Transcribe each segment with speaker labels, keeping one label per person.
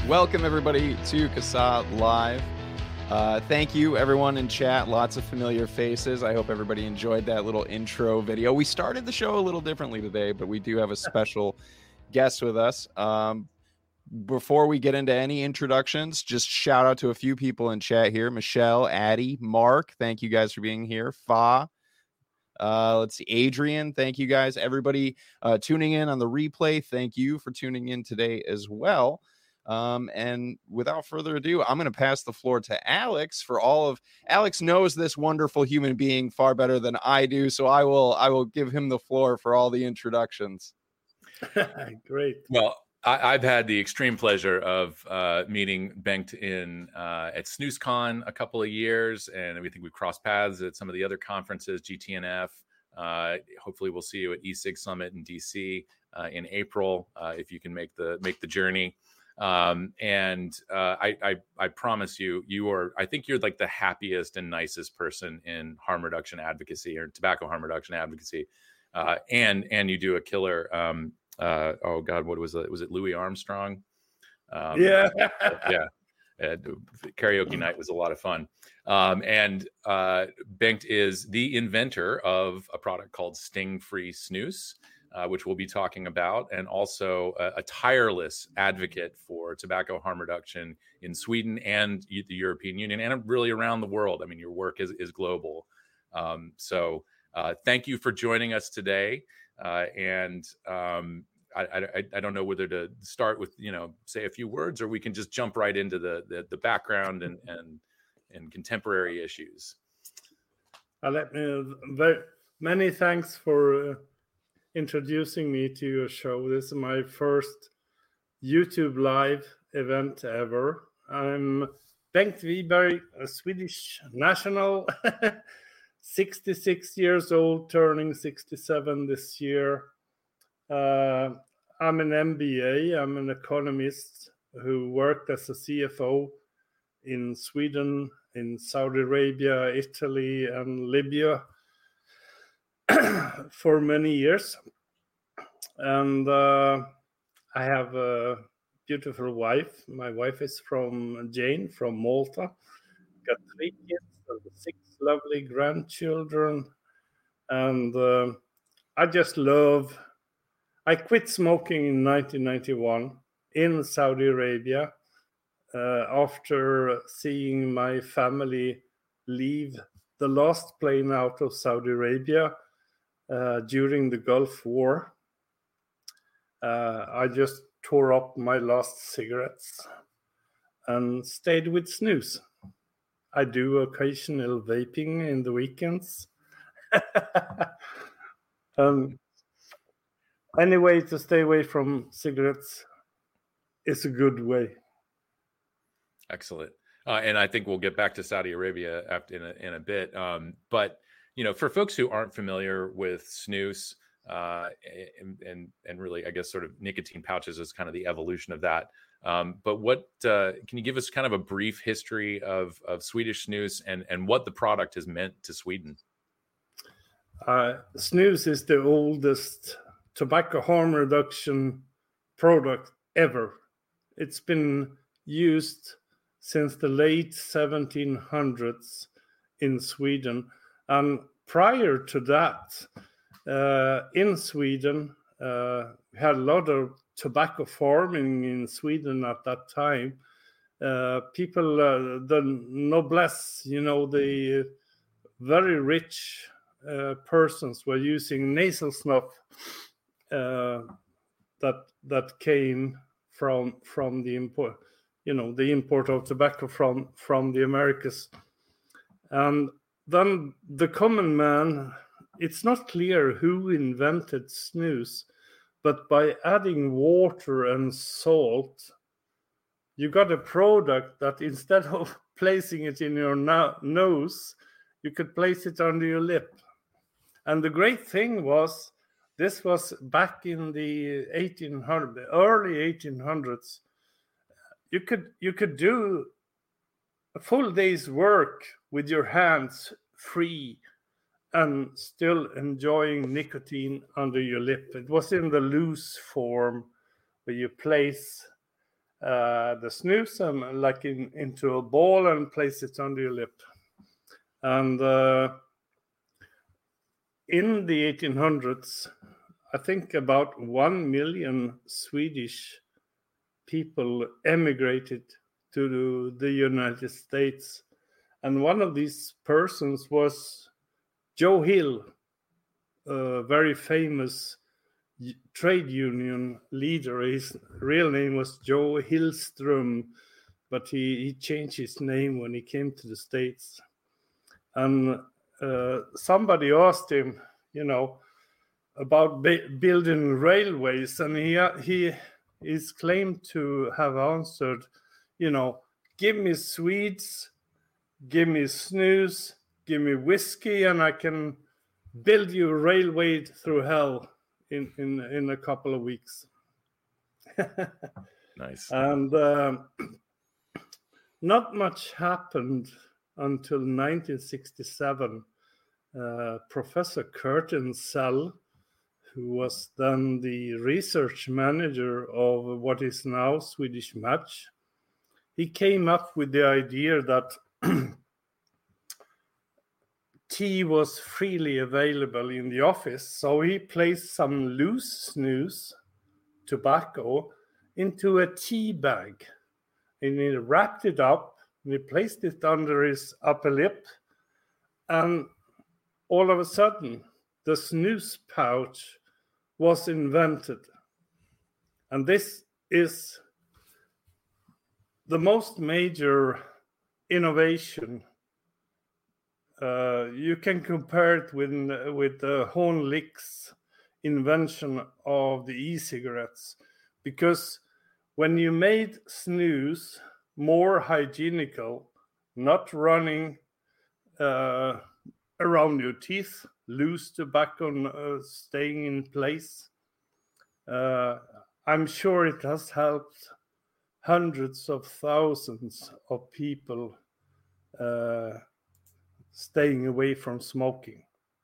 Speaker 1: Welcome, everybody, to CASA Live. Thank you, everyone in chat. Lots of familiar faces. I hope everybody enjoyed that little intro video. We started the show a little differently today, but we do have a special guest with us. Before we get into any introductions, just shout out to a few people in chat here. Michelle, Addie, Mark, thank you guys for being here. Fa, let's see, Adrian, thank you guys. Everybody tuning in on the replay, thank you for tuning in today as well. And without further ado, I'm going to pass the floor to Alex for all of Alex knows this wonderful human being far better than I do. So I will give him the floor for all the introductions.
Speaker 2: Great.
Speaker 3: Well, I've had the extreme pleasure of meeting Bengt at SnoozeCon a couple of years, and we think we've crossed paths at some of the other conferences, GTNF. Hopefully, we'll see you at eSig Summit in DC in April if you can make the journey. I promise you I think you're like the happiest and nicest person in harm reduction advocacy or tobacco harm reduction advocacy. And you do a killer, oh God, what was it? Was it Louis Armstrong?
Speaker 2: Yeah.
Speaker 3: Karaoke night was a lot of fun. Bengt is the inventor of a product called Sting Free Snus, which we'll be talking about, and also a tireless advocate for tobacco harm reduction in Sweden and the European Union, and really around the world. I mean, your work is global. So thank you for joining us today. I don't know whether to start with, say a few words, or we can just jump right into the background and contemporary issues.
Speaker 2: Many thanks for introducing me to your show. This is my first YouTube live event ever. I'm Bengt Wiberg, a Swedish national, 66 years old, turning 67 this year. I'm an MBA. I'm an economist who worked as a CFO in Sweden, in Saudi Arabia, Italy, and Libya for many years. And I have a beautiful wife. My wife is Jane from Malta. Got 3 kids and 6 lovely grandchildren. And I quit smoking in 1991 in Saudi Arabia after seeing my family leave the last plane out of Saudi Arabia during the Gulf War. I just tore up my last cigarettes and stayed with snus. I do occasional vaping in the weekends. Anyway, to stay away from cigarettes is a good way.
Speaker 3: Excellent. And I think we'll get back to Saudi Arabia in a bit. But for folks who aren't familiar with snus and really, I guess, sort of nicotine pouches is kind of the evolution of that. But what can you give us kind of a brief history of Swedish snus and what the product has meant to Sweden?
Speaker 2: Snus is the oldest tobacco harm reduction product ever. It's been used since the late 1700s in Sweden. And prior to that, in Sweden, we had a lot of tobacco farming in Sweden at that time. People, the noblesse, the very rich persons were using nasal snuff that came from the import, the import of tobacco from the Americas. And then the common man, it's not clear who invented snus, but by adding water and salt, you got a product that instead of placing it in your nose, you could place it under your lip. And the great thing was, this was back in the early 1800s. You could do a full day's work with your hands free and still enjoying nicotine under your lip. It was in the loose form where you place the snus like into a ball and place it under your lip. And in the 1800s, I think about 1 million Swedish people emigrated to the United States. And one of these persons was Joe Hill, a very famous trade union leader. His real name was Joe Hillström, but he changed his name when he came to the States. And somebody asked him, about building railways, and he is claimed to have answered, give me Swedes, give me snus, give me whiskey, and I can build you a railway through hell in a couple of weeks.
Speaker 3: Nice.
Speaker 2: And not much happened until 1967. Professor Curtin Sell, who was then the research manager of what is now Swedish Match, he came up with the idea that tea was freely available in the office. So he placed some loose snus tobacco into a tea bag, and he wrapped it up and he placed it under his upper lip, and all of a sudden the snus pouch was invented. And this is the most major innovation. You can compare it with the Horn Lick's invention of the e-cigarettes, because when you made snus more hygienical, not running around your teeth, loose tobacco staying in place, I'm sure it has helped hundreds of thousands of people staying away from smoking.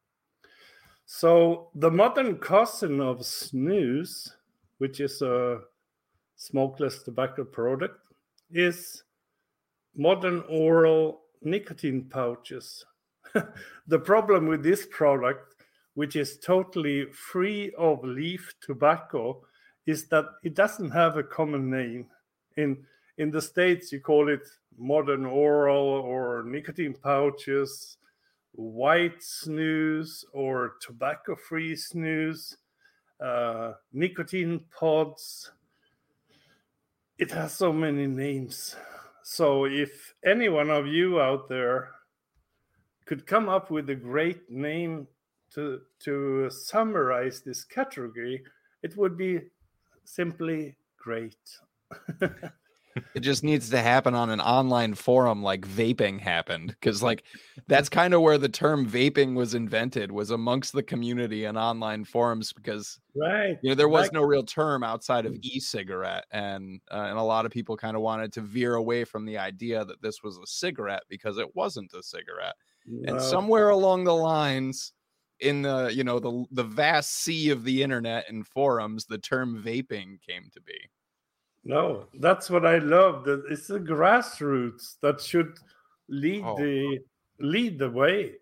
Speaker 2: So the modern cousin of snus, which is a smokeless tobacco product, is modern oral nicotine pouches. The problem with this product, which is totally free of leaf tobacco, is that it doesn't have a common name. In the States, you call it modern oral or nicotine pouches, white snus or tobacco-free snus, nicotine pods. It has so many names. So if any one of you out there could come up with a great name to summarize this category, it would be simply great.
Speaker 1: It just needs to happen on an online forum like vaping happened, because like that's kind of where the term vaping was invented, was amongst the community and online forums, because
Speaker 2: right,
Speaker 1: there was no real term outside of e-cigarette, and a lot of people kind of wanted to veer away from the idea that this was a cigarette because it wasn't a cigarette. No. And somewhere along the lines in the vast sea of the internet and forums, the term vaping came to be.
Speaker 2: No, that's what I love. That it's the grassroots that should lead the way.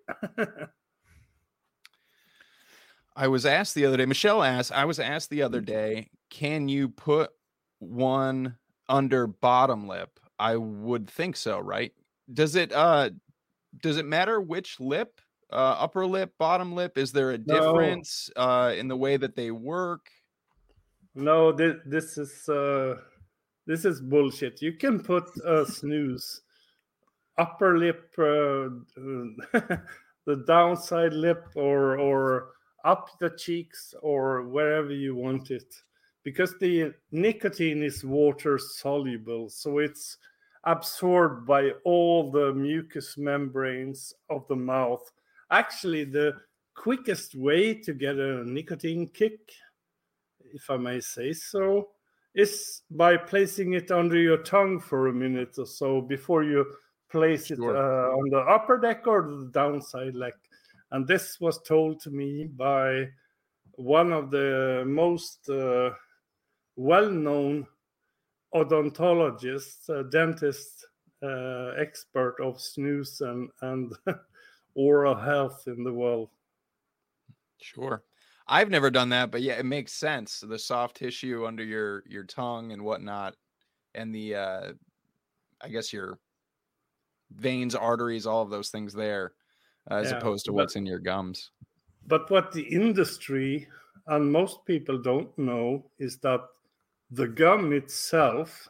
Speaker 1: I was asked the other day, Michelle asked, I was asked the other day, can you put one under bottom lip? I would think so, right? Does it matter which lip? Upper lip, bottom lip? Is there a difference in the way that they work?
Speaker 2: No, this is bullshit. You can put a snus upper lip, the downside lip, or up the cheeks, or wherever you want it, because the nicotine is water soluble, so it's absorbed by all the mucous membranes of the mouth. Actually, the quickest way to get a nicotine kick, if I may say so, is by placing it under your tongue for a minute or so before you place it on the upper deck or the downside leg. And this was told to me by one of the most well-known odontologist, dentist, expert of snus and oral health in the world.
Speaker 1: Sure. I've never done that, but yeah, it makes sense. The soft tissue under your tongue and whatnot, and the I guess your veins, arteries, all of those things there, as opposed to what's in your gums.
Speaker 2: But what the industry and most people don't know is that the gum itself.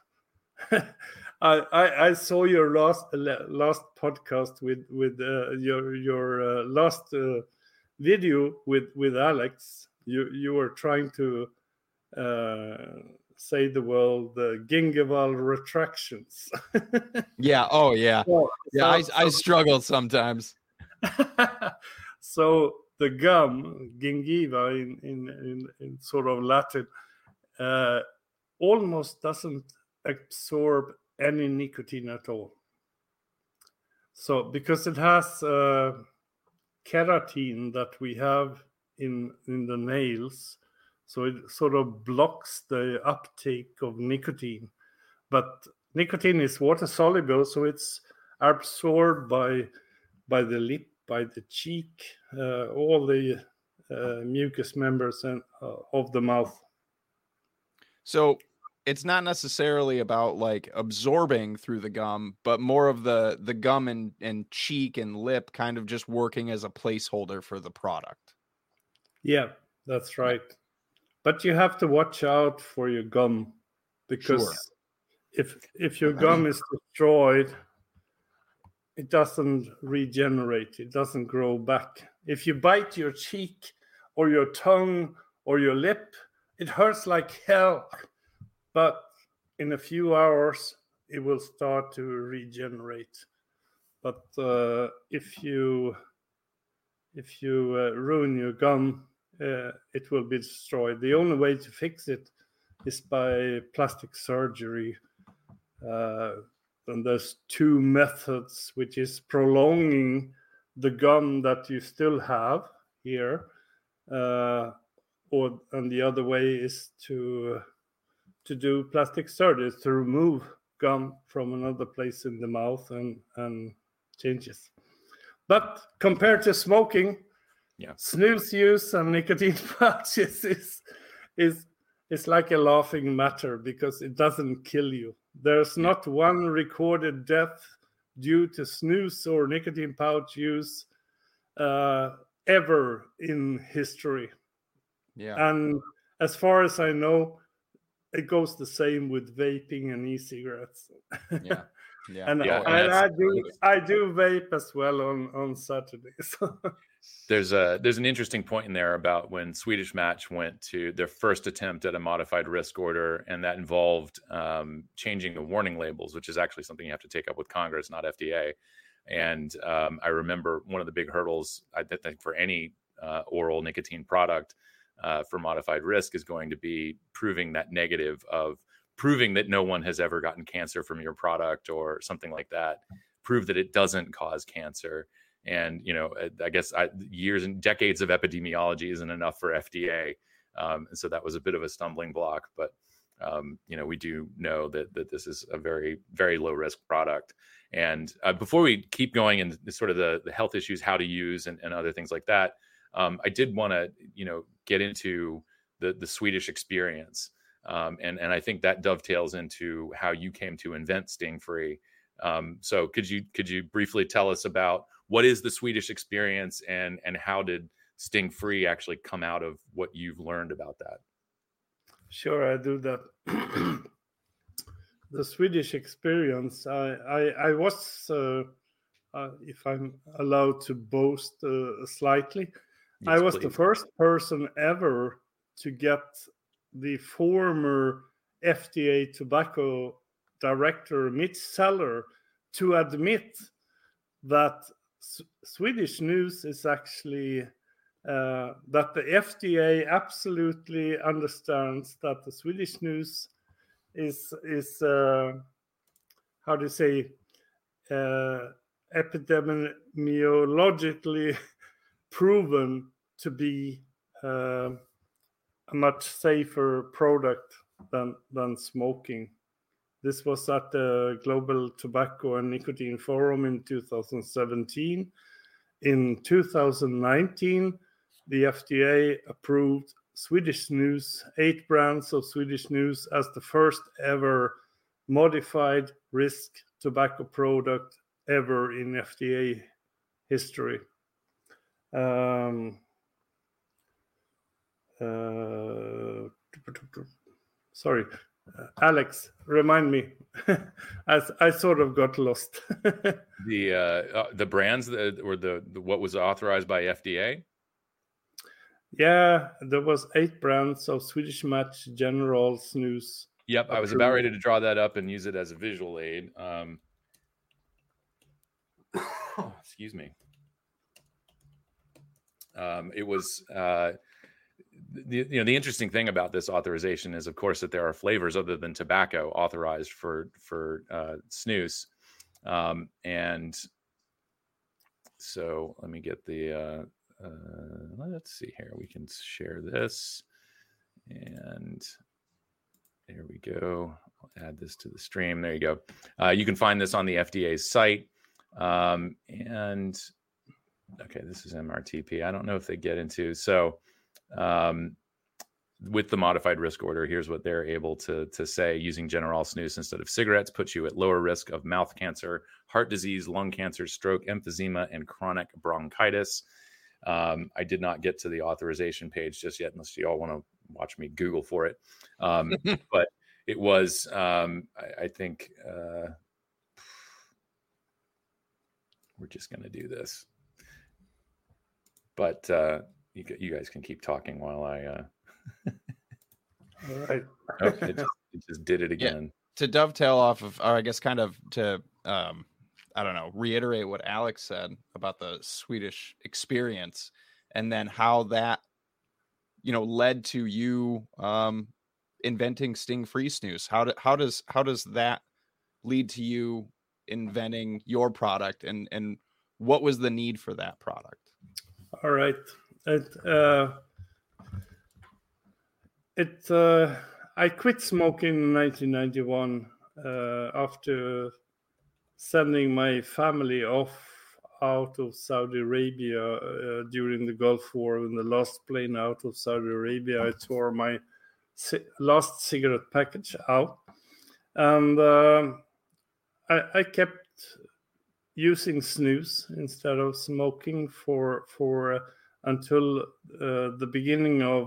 Speaker 2: I saw your last podcast with your last video with Alex. You were trying to say the word gingival retractions.
Speaker 1: Yeah. Oh yeah. I struggled sometimes.
Speaker 2: So the gum, gingiva in sort of Latin, almost doesn't absorb any nicotine at all. So because it has keratin that we have in the nails, so it sort of blocks the uptake of nicotine. But nicotine is water soluble, so it's absorbed by the lip, by the cheek, all the mucous members of the mouth.
Speaker 1: So it's not necessarily about like absorbing through the gum, but more of the gum and cheek and lip kind of just working as a placeholder for the product.
Speaker 2: Yeah, that's right. But you have to watch out for your gum, because if your gum is destroyed, it doesn't regenerate. It doesn't grow back. If you bite your cheek or your tongue or your lip, it hurts like hell. But in a few hours, it will start to regenerate. But if you ruin your gum, it will be destroyed. The only way to fix it is by plastic surgery. And there's two methods, which is prolonging the gum that you still have here, and the other way is to do plastic surgery, to remove gum from another place in the mouth and changes. But compared to smoking, snus use and nicotine pouches is like a laughing matter, because it doesn't kill you. There's not one recorded death due to snus or nicotine pouch use ever in history.
Speaker 1: Yeah.
Speaker 2: And as far as I know, it goes the same with vaping and e-cigarettes.
Speaker 1: Yeah. Yeah.
Speaker 2: And I do vape as well on Saturdays.
Speaker 3: There's an interesting point in there about when Swedish Match went to their first attempt at a modified risk order, and that involved changing the warning labels, which is actually something you have to take up with Congress, not FDA. And I remember one of the big hurdles, I think, for any oral nicotine product for modified risk is going to be proving that negative, of proving that no one has ever gotten cancer from your product or something like that. Prove that it doesn't cause cancer. And, I guess years and decades of epidemiology isn't enough for FDA. And so that was a bit of a stumbling block. But, we do know that this is a very, very low risk product. And before we keep going into sort of the health issues, how to use and other things like that, I did want to, get into the Swedish experience. And I think that dovetails into how you came to invent Sting-Free. So could you briefly tell us about what is the Swedish experience, and how did Sting-Free actually come out of what you've learned about that?
Speaker 2: Sure, I do that. The Swedish experience, I was, if I'm allowed to boast slightly, yes, I was please. The first person ever to get the former FDA tobacco director, Mitch Seller, to admit that Swedish snus is actually that the FDA absolutely understands that the Swedish snus is how do you say, epidemiologically proven to be a much safer product than smoking. This was at the Global Tobacco and Nicotine Forum in 2017. In 2019, the FDA approved Swedish snus, 8 brands of Swedish snus, as the first ever modified risk tobacco product ever in FDA history. Sorry, Alex, remind me. As I sort of got lost.
Speaker 3: The brands that or the what was authorized by FDA?
Speaker 2: Yeah, there was 8 brands of Swedish Match General snus.
Speaker 3: Yep, I was about ready to draw that up and use it as a visual aid. Excuse me. It was the interesting thing about this authorization is, of course, that there are flavors other than tobacco authorized for snus, and so let me get the. Let's see here. We can share this, and there we go. I'll add this to the stream. There you go. You can find this on the FDA's site, and. Okay, this is MRTP. I don't know if they get into so with the modified risk order. Here's what they're able to say: using General snus instead of cigarettes puts you at lower risk of mouth cancer, heart disease, lung cancer, stroke, emphysema, and chronic bronchitis. I did not get to the authorization page just yet, unless you all want to watch me Google for it. But it was, I think, we're just going to do this. But you guys can keep talking while I.
Speaker 2: All right.
Speaker 3: Oh, it just did it again.
Speaker 1: Yeah. To dovetail off of, or I guess kind of to, I don't know, reiterate what Alex said about the Swedish experience, and then how that, led to you inventing Sting-free snus. How does that lead to you inventing your product, and what was the need for that product?
Speaker 2: All right. I quit smoking in 1991 after sending my family out of Saudi Arabia during the Gulf War. In the last plane out of Saudi Arabia, I tore my last cigarette package out, and I kept using snus instead of smoking for until the beginning of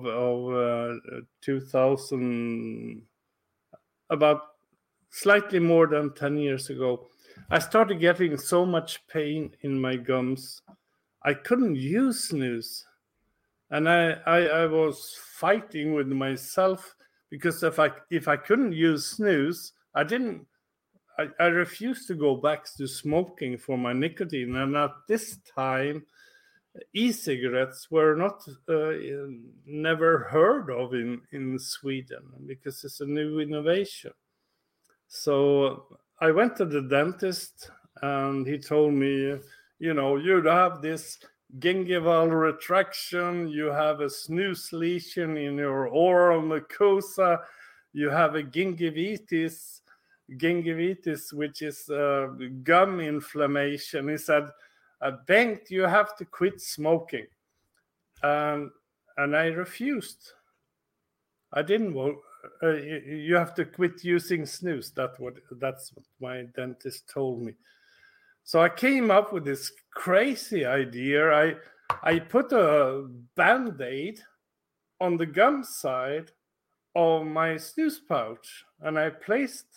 Speaker 2: 2000, about slightly more than 10 years ago. I started getting so much pain in my gums, I couldn't use snus, and I was fighting with myself, because if I couldn't use snus, I refused to go back to smoking for my nicotine. And at this time, e-cigarettes were never heard of in Sweden, because it's a new innovation. So I went to the dentist, and he told me, you have this gingival retraction, you have a snus lesion in your oral mucosa, you have a gingivitis, which is gum inflammation. He said, Bengt, you have to quit smoking. And I refused. I didn't want. You have to quit using snus. That's what my dentist told me. So I came up with this crazy idea. I put a Band-Aid on the gum side of my snus pouch, and I placed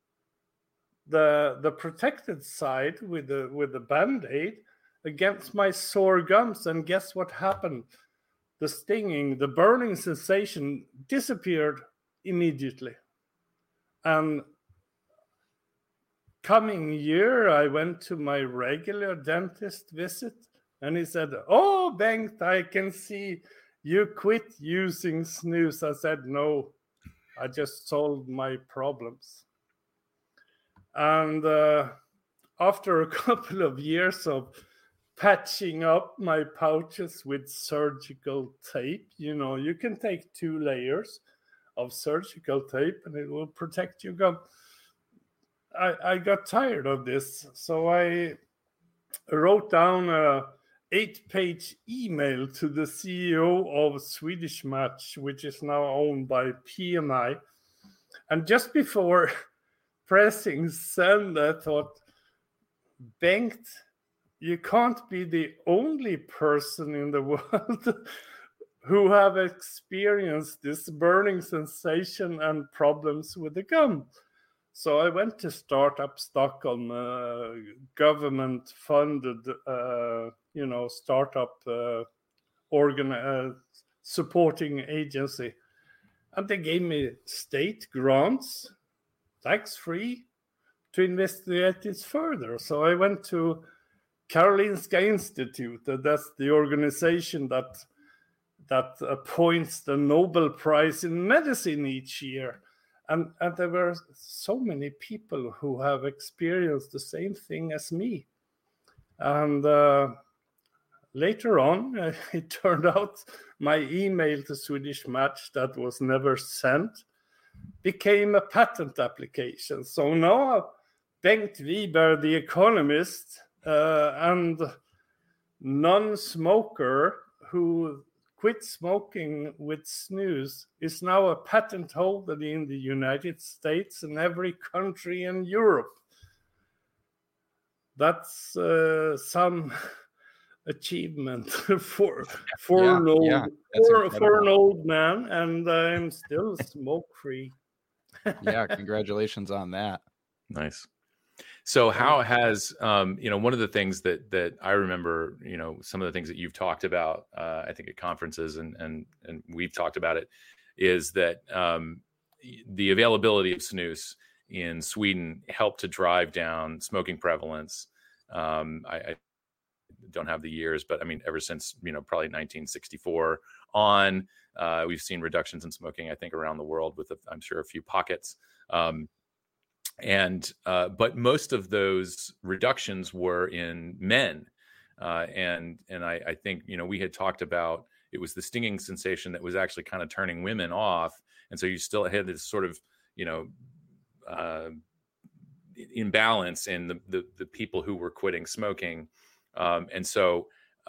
Speaker 2: the protected side with the Band-Aid against my sore gums, and guess what happened? The stinging, the burning sensation disappeared immediately. And coming year, I went to my regular dentist visit, and he said, "Oh, Bengt, I can see you quit using snus." I said, "No, I just solved my problems." And after a couple of years of patching up my pouches with surgical tape, you can take 2 layers of surgical tape and it will protect your gum. I got tired of this, so I wrote down a 8-page email to the CEO of Swedish Match, which is now owned by PMI. And just before pressing send, I thought, Bengt, you can't be the only person in the world who have experienced this burning sensation and problems with the gum. So I went to Startup Stockholm, government-funded, startup supporting agency, and they gave me state grants, tax-free, to investigate this further. So I went to Karolinska Institute. That's the organization that appoints the Nobel Prize in Medicine each year. And there were so many people who have experienced the same thing as me. And later on, it turned out my email to Swedish Match that was never sent became a patent application. So now Bengt Wiberg, the economist and non-smoker who quit smoking with snus, is now a patent holder in the United States and every country in Europe. That's some achievement for an old man, and I'm still smoke-free.
Speaker 1: Yeah, congratulations on that.
Speaker 3: Nice. So how has, one of the things that I remember, some of the things that you've talked about, I think at conferences and we've talked about it, is that the availability of snus in Sweden helped to drive down smoking prevalence. I don't have the years, but I mean, ever since, probably 1964 on, we've seen reductions in smoking, I think, around the world with, I'm sure, a few pockets. But most of those reductions were in men. And I think, we had talked about, it was the stinging sensation that was actually kind of turning women off. And so you still had this sort of, imbalance in the people who were quitting smoking. And so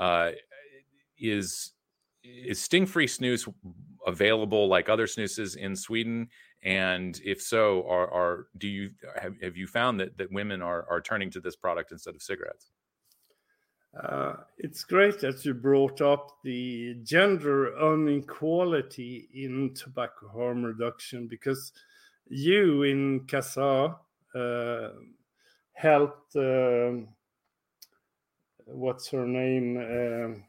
Speaker 3: is sting-free snus available like other snoozes in Sweden? And if so, have you found that women are turning to this product instead of cigarettes?
Speaker 2: It's great that you brought up the gender inequality in tobacco harm reduction, because you in CASA helped, what's her name?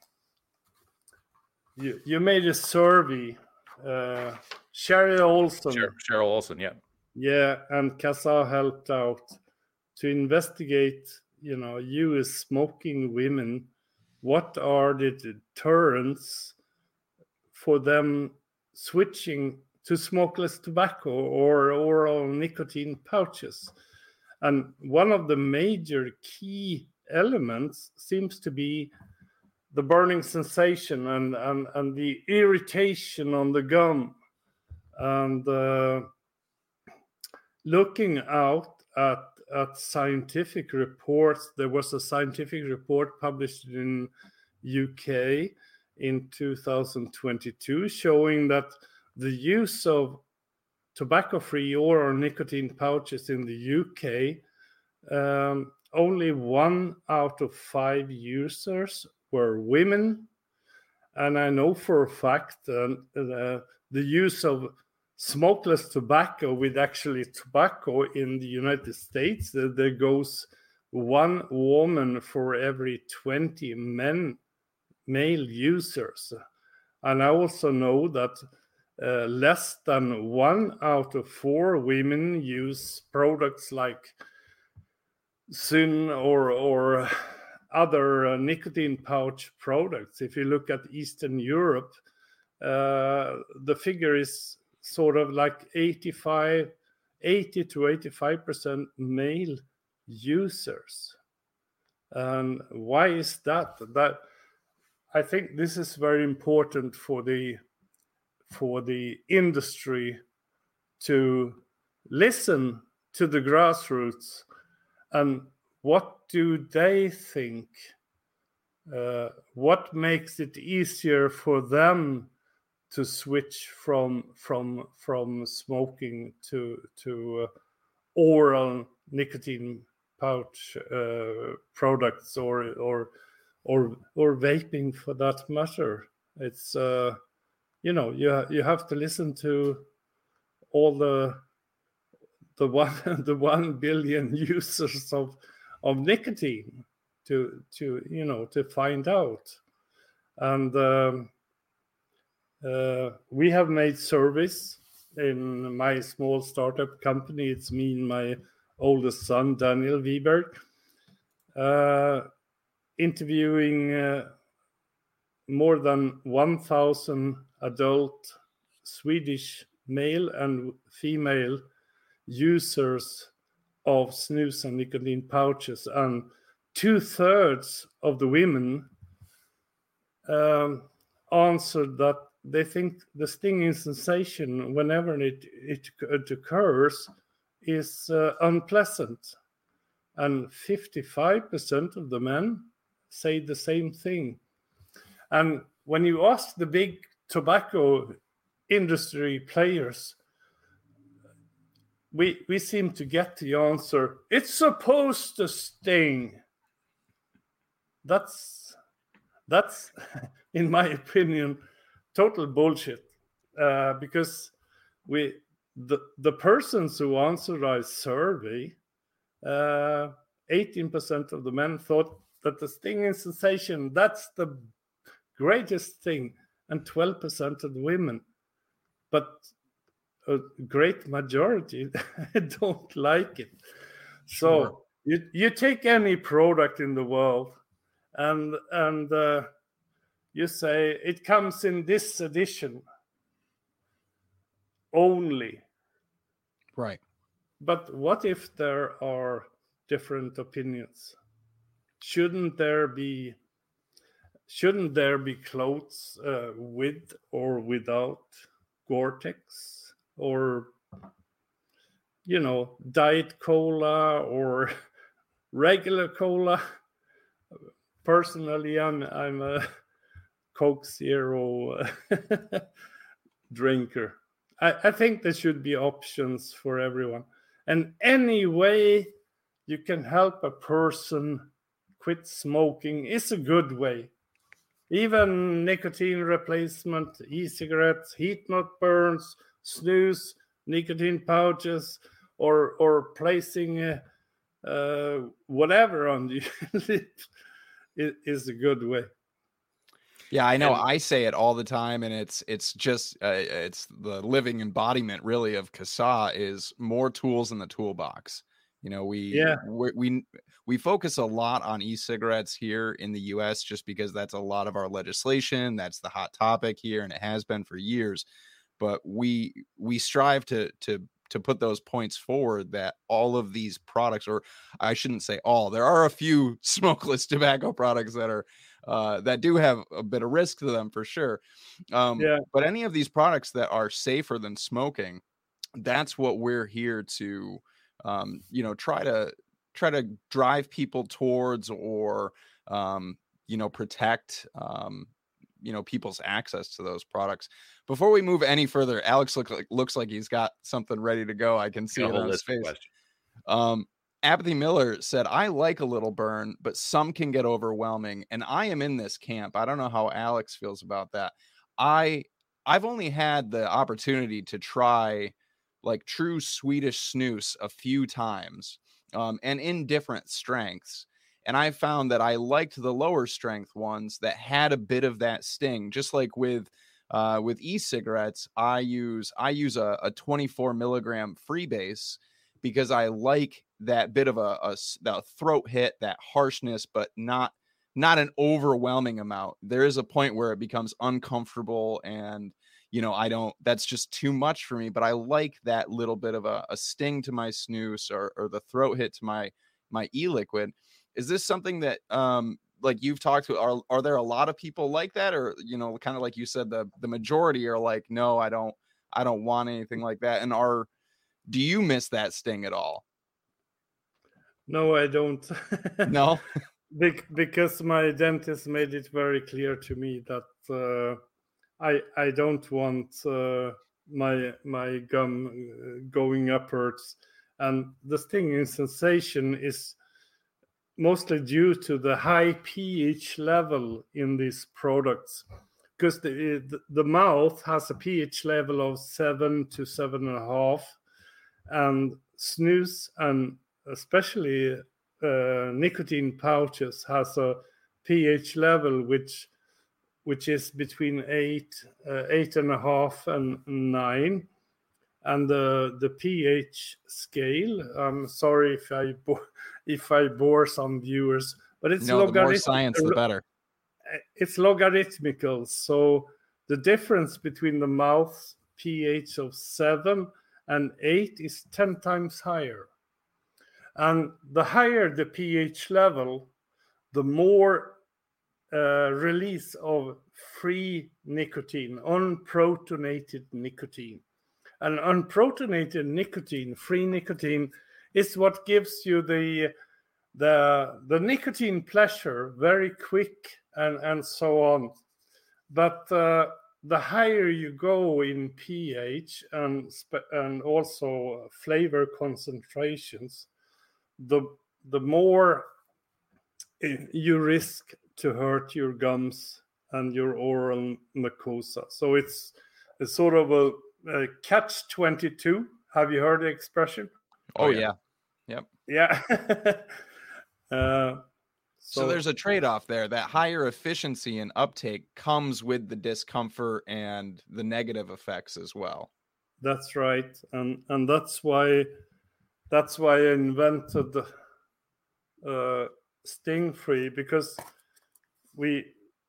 Speaker 2: You made a survey. Cheryl Olson.
Speaker 3: Cheryl Olson, yeah.
Speaker 2: Yeah, and CASA helped out to investigate, U.S. smoking women. What are the deterrents for them switching to smokeless tobacco or oral nicotine pouches? And one of the major key elements seems to be the burning sensation and the irritation on the gum. And looking out at scientific reports, there was a scientific report published in UK in 2022 showing that the use of tobacco-free oral nicotine pouches in the UK, only 1 out of 5 users were women. And I know for a fact the use of smokeless tobacco with actually tobacco in the United States, there goes 1 woman for every 20 male users. And I also know that less than 1 out of 4 women use products like Zyn or other nicotine pouch products. If you look at Eastern Europe, the figure is sort of like 80 to 85% male users. And why is that? That I think this is very important for the industry to listen to the grassroots, and what do they think? What makes it easier for them to switch from smoking to oral nicotine pouch products or vaping for that matter? It's you have to listen to all the 1 billion users of nicotine to find out. And we have made surveys in my small startup company. It's me and my oldest son, Daniel Wiberg, interviewing more than 1,000 adult Swedish male and female users of snus and nicotine pouches, and 2/3 of the women answered that they think the stinging sensation whenever it occurs is unpleasant, and 55% of the men say the same thing. And when you ask the big tobacco industry players, we seem to get the answer, it's supposed to sting. That's in my opinion total bullshit, because the persons who answered our survey, 18% of the men thought that the stinging sensation, that's the greatest thing, and 12% of the women. But a great majority don't like it.
Speaker 3: Sure.
Speaker 2: So you take any product in the world and you say it comes in this edition only.
Speaker 1: Right.
Speaker 2: But what if there are different opinions? Shouldn't there be clothes with or without Gore-Tex, or diet cola or regular cola? Personally, I'm a Coke Zero drinker. I think there should be options for everyone, and any way you can help a person quit smoking is a good way. Even nicotine replacement, e-cigarettes, heat-not-burns, snus, nicotine pouches, or placing whatever on the lip is a good way.
Speaker 1: Yeah, I know. I say it all the time, and it's just it's the living embodiment, really, of CASAA is more tools in the toolbox. We focus a lot on e-cigarettes here in the U.S. just because that's a lot of our legislation. That's the hot topic here, and it has been for years. But we strive to put those points forward that all of these products, or I shouldn't say all, there are a few smokeless tobacco products that are that do have a bit of risk to them for sure. But any of these products that are safer than smoking, that's what we're here to try to drive people towards, or protect people's access to those products. Before we move any further, Alex looks like he's got something ready to go. I can see it on his face. Apathy Miller said, I like a little burn, but some can get overwhelming, and I am in this camp. I don't know how Alex feels about that. I've only had the opportunity to try like true Swedish snus a few times, and in different strengths. And I found that I liked the lower strength ones that had a bit of that sting. Just like with e-cigarettes, I use a 24 milligram freebase because I like that bit of that throat hit, that harshness, but not an overwhelming amount. There is a point where it becomes uncomfortable, and that's just too much for me. But I like that little bit of a sting to my snus, or the throat hit to my e-liquid. Is this something that like you've talked to? Are there a lot of people like that, or kind of like you said, the majority are like, no, I don't want anything like that? And Do you miss that sting at all?
Speaker 2: No, I don't.
Speaker 1: No?
Speaker 2: Because my dentist made it very clear to me that I don't want my gum going upwards, and the stinging sensation is mostly due to the high pH level in these products, because the mouth has a pH level of 7 to 7.5, and snus and especially nicotine pouches has a pH level which is between 8.5 and 9, and the pH scale. I'm sorry if I bore some viewers, but it's
Speaker 1: no, the more science, the better.
Speaker 2: It's logarithmical, so the difference between the mouth pH of 7 and 8 is 10 times higher. And the higher the pH level, the more release of free nicotine, unprotonated nicotine. And unprotonated nicotine, free nicotine, is what gives you the nicotine pleasure very quick and so on. But the higher you go in pH and also flavor concentrations, the more you risk to hurt your gums and your oral mucosa. So it's sort of a catch-22. Have you heard the expression?
Speaker 1: Oh yeah. Yep.
Speaker 2: Yeah.
Speaker 1: So there's a trade-off there. That higher efficiency and uptake comes with the discomfort and the negative effects as well.
Speaker 2: That's right, and that's why I invented sting-free, because we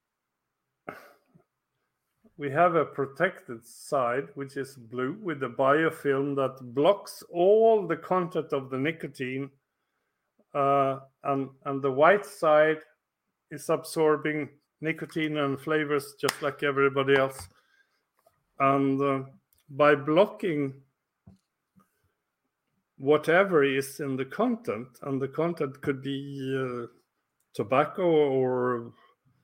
Speaker 2: have a protected side which is blue with a biofilm that blocks all the content of the nicotine, and the white side is absorbing nicotine and flavors just like everybody else. And by blocking whatever is in the content, and the content could be tobacco or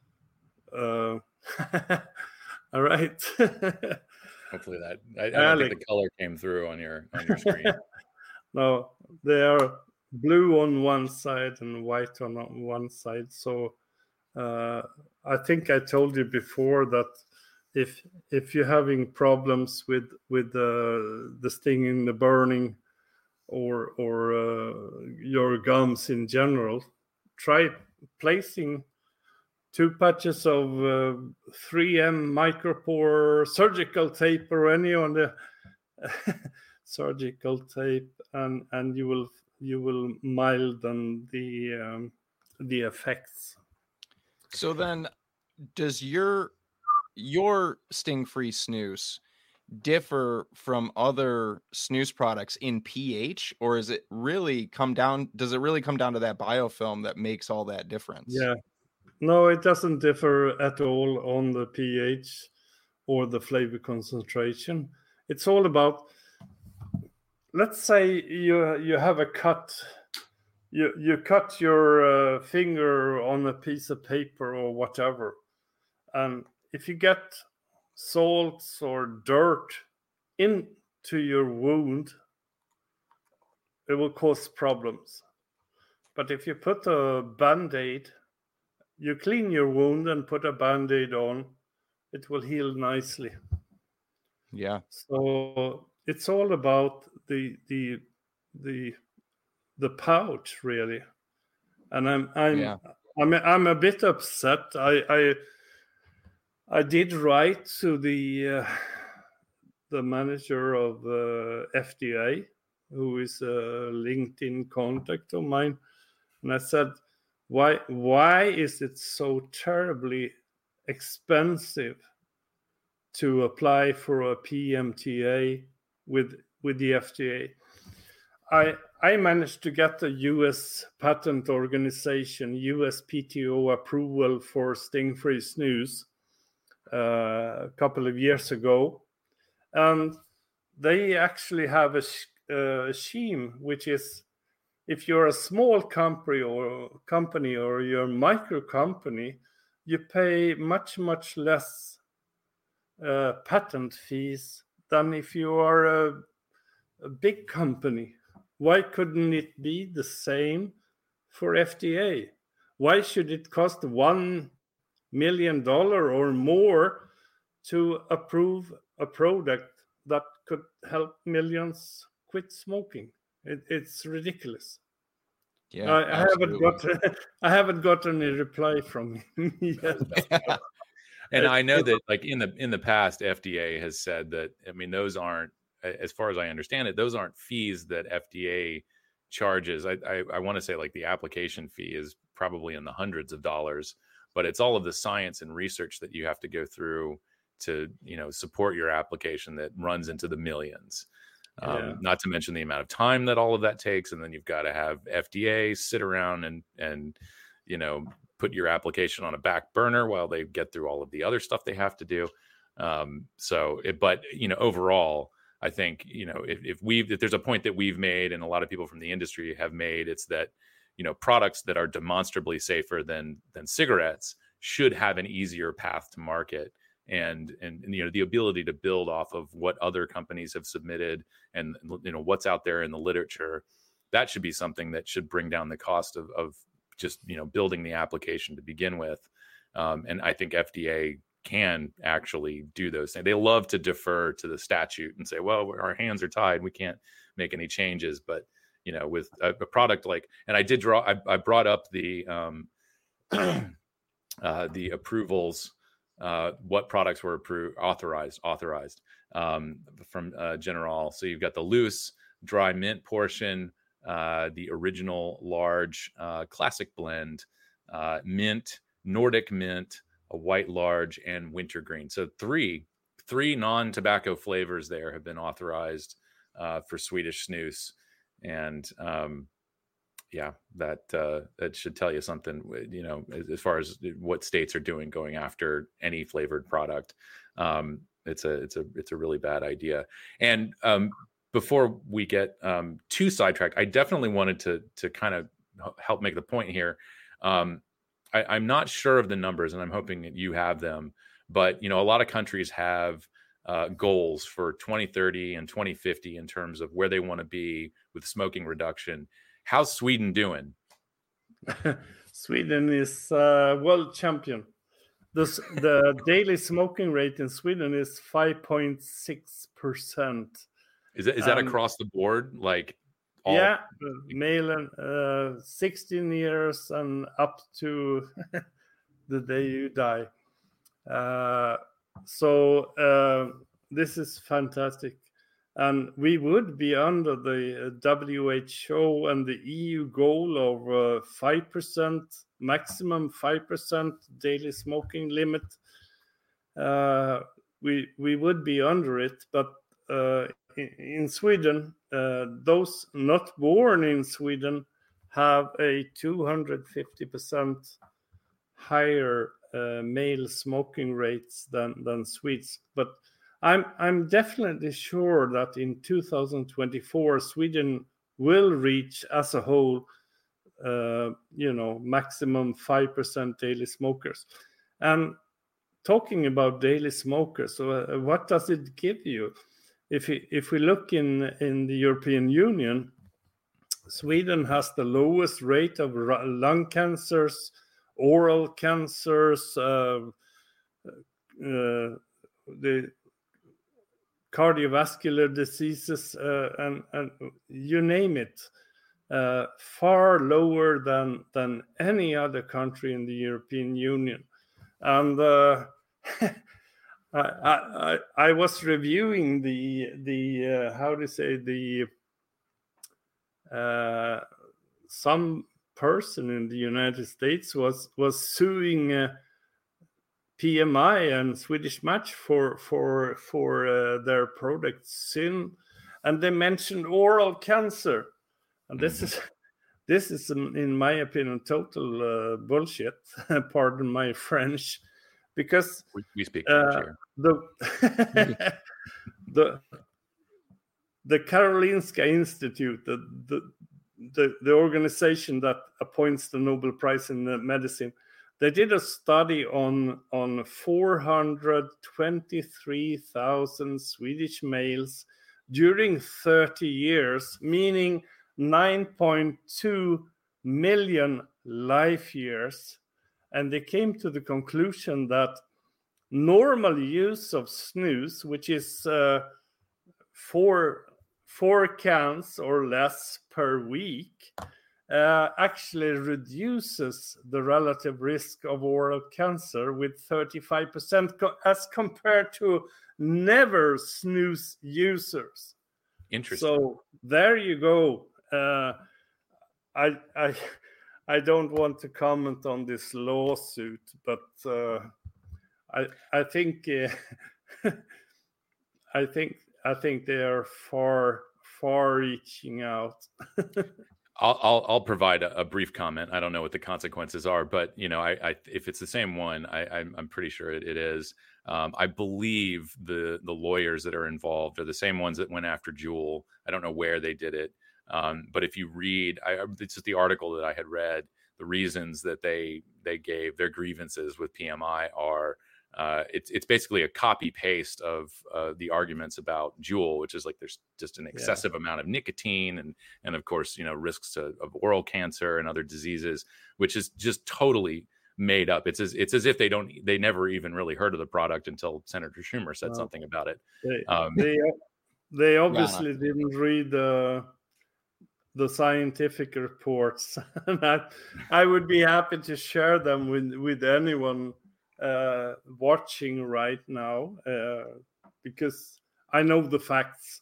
Speaker 2: all right.
Speaker 3: Hopefully that I don't think the color came through on your screen.
Speaker 2: No, they are blue on one side and white on one side. So I think I told you before that if you're having problems with the stinging, the burning, or your gums in general, try placing 2 patches of 3M micropore surgical tape or any on the surgical tape, and you will milden the effects.
Speaker 1: So then, does your sting-free snus differ from other snus products in pH, or does it really come down to that biofilm that makes all that difference?
Speaker 2: Yeah. No, it doesn't differ at all on the pH or the flavor concentration. It's all about, let's say you have a cut. You cut your finger on a piece of paper or whatever. And if you get salts or dirt into your wound, it will cause problems. But if you put a Band-Aid, you clean your wound and put a Band-Aid on, it will heal nicely.
Speaker 1: Yeah.
Speaker 2: So it's all about the pouch, really. And I'm a bit upset. I did write to the manager of FDA, who is a LinkedIn contact of mine, and I said, why is it so terribly expensive to apply for a PMTA with the FDA? I managed to get the US Patent Organization, USPTO approval for sting-free snus a couple of years ago. And they actually have scheme, which is if you're a small company or you're a micro company, you pay much less patent fees than if you are a big company. Why couldn't it be the same for FDA? Why should it cost $1 million or more to approve a product that could help millions quit smoking? It's ridiculous.
Speaker 1: Yeah,
Speaker 2: I haven't gotten a reply from him yet.
Speaker 3: And I know that, like in the past, FDA has said that. I mean, those aren't, as far as I understand it, those aren't fees that FDA charges. I want to say like the application fee is probably in the hundreds of dollars, but it's all of the science and research that you have to go through to, support your application that runs into the millions. Not to mention the amount of time that all of that takes, and then you've got to have FDA sit around and put your application on a back burner while they get through all of the other stuff they have to do. But overall, I think if there's a point that we've made, and a lot of people from the industry have made, it's that products that are demonstrably safer than cigarettes should have an easier path to market. And the ability to build off of what other companies have submitted and what's out there in the literature, that should be something that should bring down the cost of just building the application to begin with. And I think FDA can actually do those things. They love to defer to the statute and say, well, our hands are tied, we can't make any changes. But with a product like, and I brought up the the approvals. What products were authorized from General. So you've got the loose dry mint portion, the original large classic blend, mint, Nordic mint, a white large, and wintergreen. So three non-tobacco flavors there have been authorized for Swedish snus. And that should tell you something, as far as what states are doing going after any flavored product. It's a really bad idea. And before we get too sidetracked, I definitely wanted to kind of help make the point here. I'm not sure of the numbers, and I'm hoping that you have them, but a lot of countries have goals for 2030 and 2050 in terms of where they want to be with smoking reduction. How's Sweden doing?
Speaker 2: Sweden is world champion. The daily smoking rate in Sweden is 5.6%.
Speaker 3: Is that across the board? Like
Speaker 2: male and 16 years and up to the day you die. So this is fantastic. And we would be under the WHO and the EU goal of 5%, maximum 5% daily smoking limit. We would be under it, but in Sweden, those not born in Sweden have a 250% higher male smoking rates than Swedes. But I'm definitely sure that in 2024 Sweden will reach as a whole maximum 5% daily smokers. And talking about daily smokers, what does it give you? If we look in the European Union, Sweden has the lowest rate of lung cancers, oral cancers, the cardiovascular diseases, and you name it, far lower than any other country in the European Union. And I was reviewing the how to say some person in the United States was suing PMI and Swedish Match for their product Syn, and they mentioned oral cancer, and this is in my opinion total bullshit. Pardon my French, because
Speaker 3: we speak French here.
Speaker 2: the the Karolinska Institute, the organization that appoints the Nobel Prize in medicine, they did a study on 423,000 Swedish males during 30 years, meaning 9.2 million life years. And they came to the conclusion that normal use of snus, which is four cans or less per week, actually reduces the relative risk of oral cancer with 35% as compared to never snus users.
Speaker 3: Interesting.
Speaker 2: So there you go. I don't want to comment on this lawsuit, but I think I think they are far reaching out.
Speaker 3: I'll provide a brief comment. I don't know what the consequences are, but I if it's the same one, I'm pretty sure it is. I believe the lawyers that are involved are the same ones that went after Juul. I don't know where they did it, but if you read, it's just the article that I had read. The reasons that they gave their grievances with PMI are. It's basically a copy paste of the arguments about Juul, which is like there's just an excessive amount of nicotine and of course risks of oral cancer and other diseases, which is just totally made up. It's as if they never even really heard of the product until Senator Schumer said something about it.
Speaker 2: They obviously didn't read the scientific reports. I would be happy to share them with anyone watching right now, because I know the facts.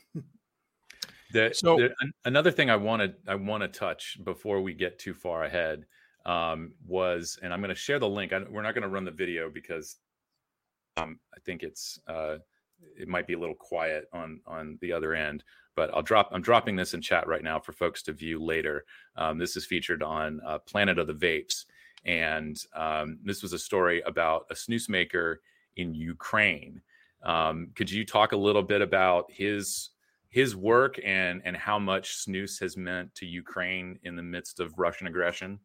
Speaker 3: Another thing I want to touch before we get too far ahead was, and I'm going to share the link. We're not going to run the video because I think it might be a little quiet on the other end. But I'm dropping this in chat right now for folks to view later. This is featured on Planet of the Vapes. And this was a story about a snus maker in Ukraine. Could you talk a little bit about his work and how much snus has meant to Ukraine in the midst of Russian aggression?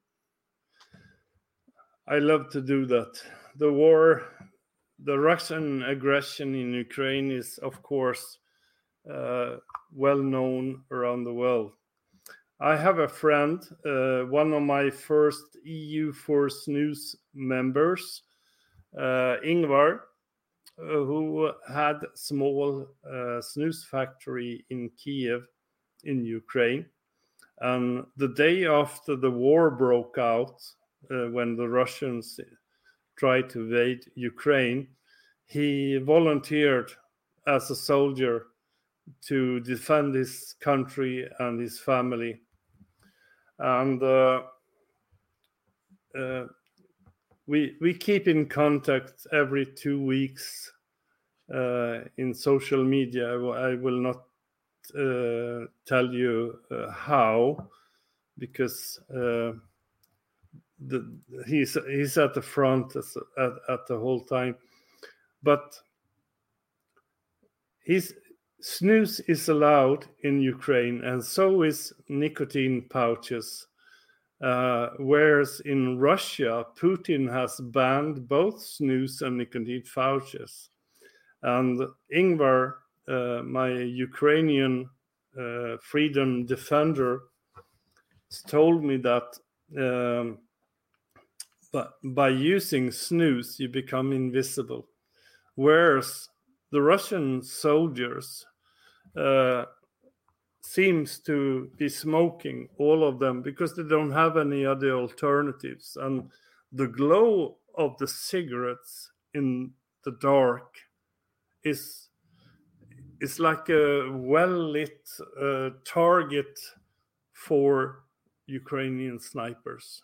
Speaker 2: I love to do that. The Russian aggression in Ukraine is, of course, well known around the world. I have a friend, one of my first EU for snus members, Ingvar, who had a small snus factory in Kiev in Ukraine. And the day after the war broke out, when the Russians tried to invade Ukraine, he volunteered as a soldier to defend his country and his family. And we keep in contact every 2 weeks in social media. I will not tell you how, because he's at the front at the whole time. But snus is allowed in Ukraine, and so is nicotine pouches. Whereas in Russia, Putin has banned both snus and nicotine pouches. And Ingvar, my Ukrainian freedom defender, told me that but by using snus, you become invisible. Whereas the Russian soldiers seems to be smoking, all of them, because they don't have any other alternatives. And the glow of the cigarettes in the dark is like a well-lit target for Ukrainian snipers.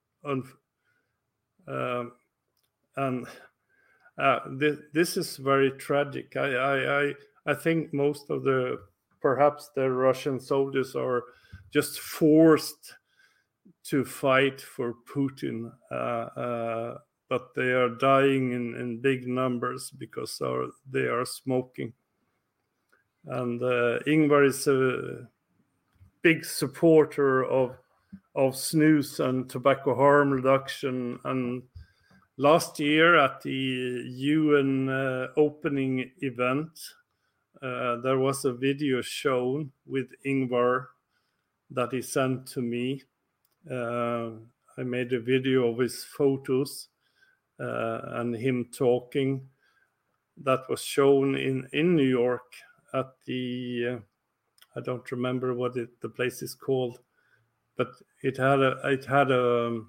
Speaker 2: This is very tragic. I think most of perhaps the Russian soldiers are just forced to fight for Putin, but they are dying in big numbers because they are smoking. And Ingvar is a big supporter of snus and tobacco harm reduction. And last year at the UN opening event, there was a video shown with Ingvar that he sent to me. I made a video of his photos and him talking. That was shown in New York at the I don't remember what the place is called, but it had a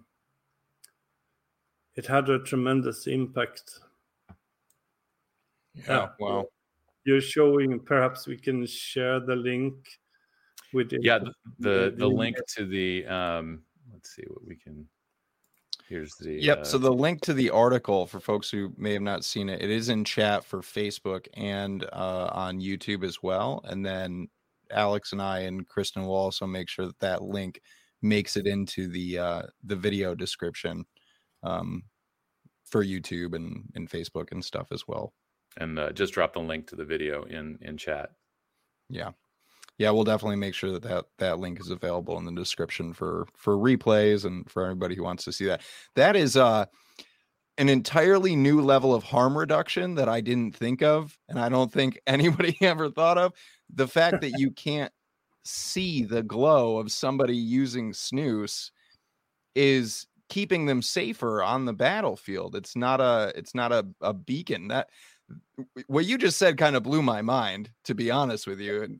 Speaker 2: tremendous impact.
Speaker 1: Yeah, wow.
Speaker 2: You're showing. Perhaps we can share the link with it.
Speaker 3: Yeah, the link to the let's see what we can. Here's the
Speaker 1: Yep. So the link to the article for folks who may have not seen it, it is in chat for Facebook and on YouTube as well. And then Alex and I and Kristen will also make sure that link makes it into the video description for YouTube and Facebook and stuff as well.
Speaker 3: And just drop the link to the video in chat.
Speaker 1: Yeah, we'll definitely make sure that link is available in the description for replays and for everybody who wants to see that. That is an entirely new level of harm reduction that I didn't think of, and I don't think anybody ever thought of. The fact that you can't see the glow of somebody using snus is keeping them safer on the battlefield. It's not a beacon. That what you just said kind of blew my mind, to be honest with you.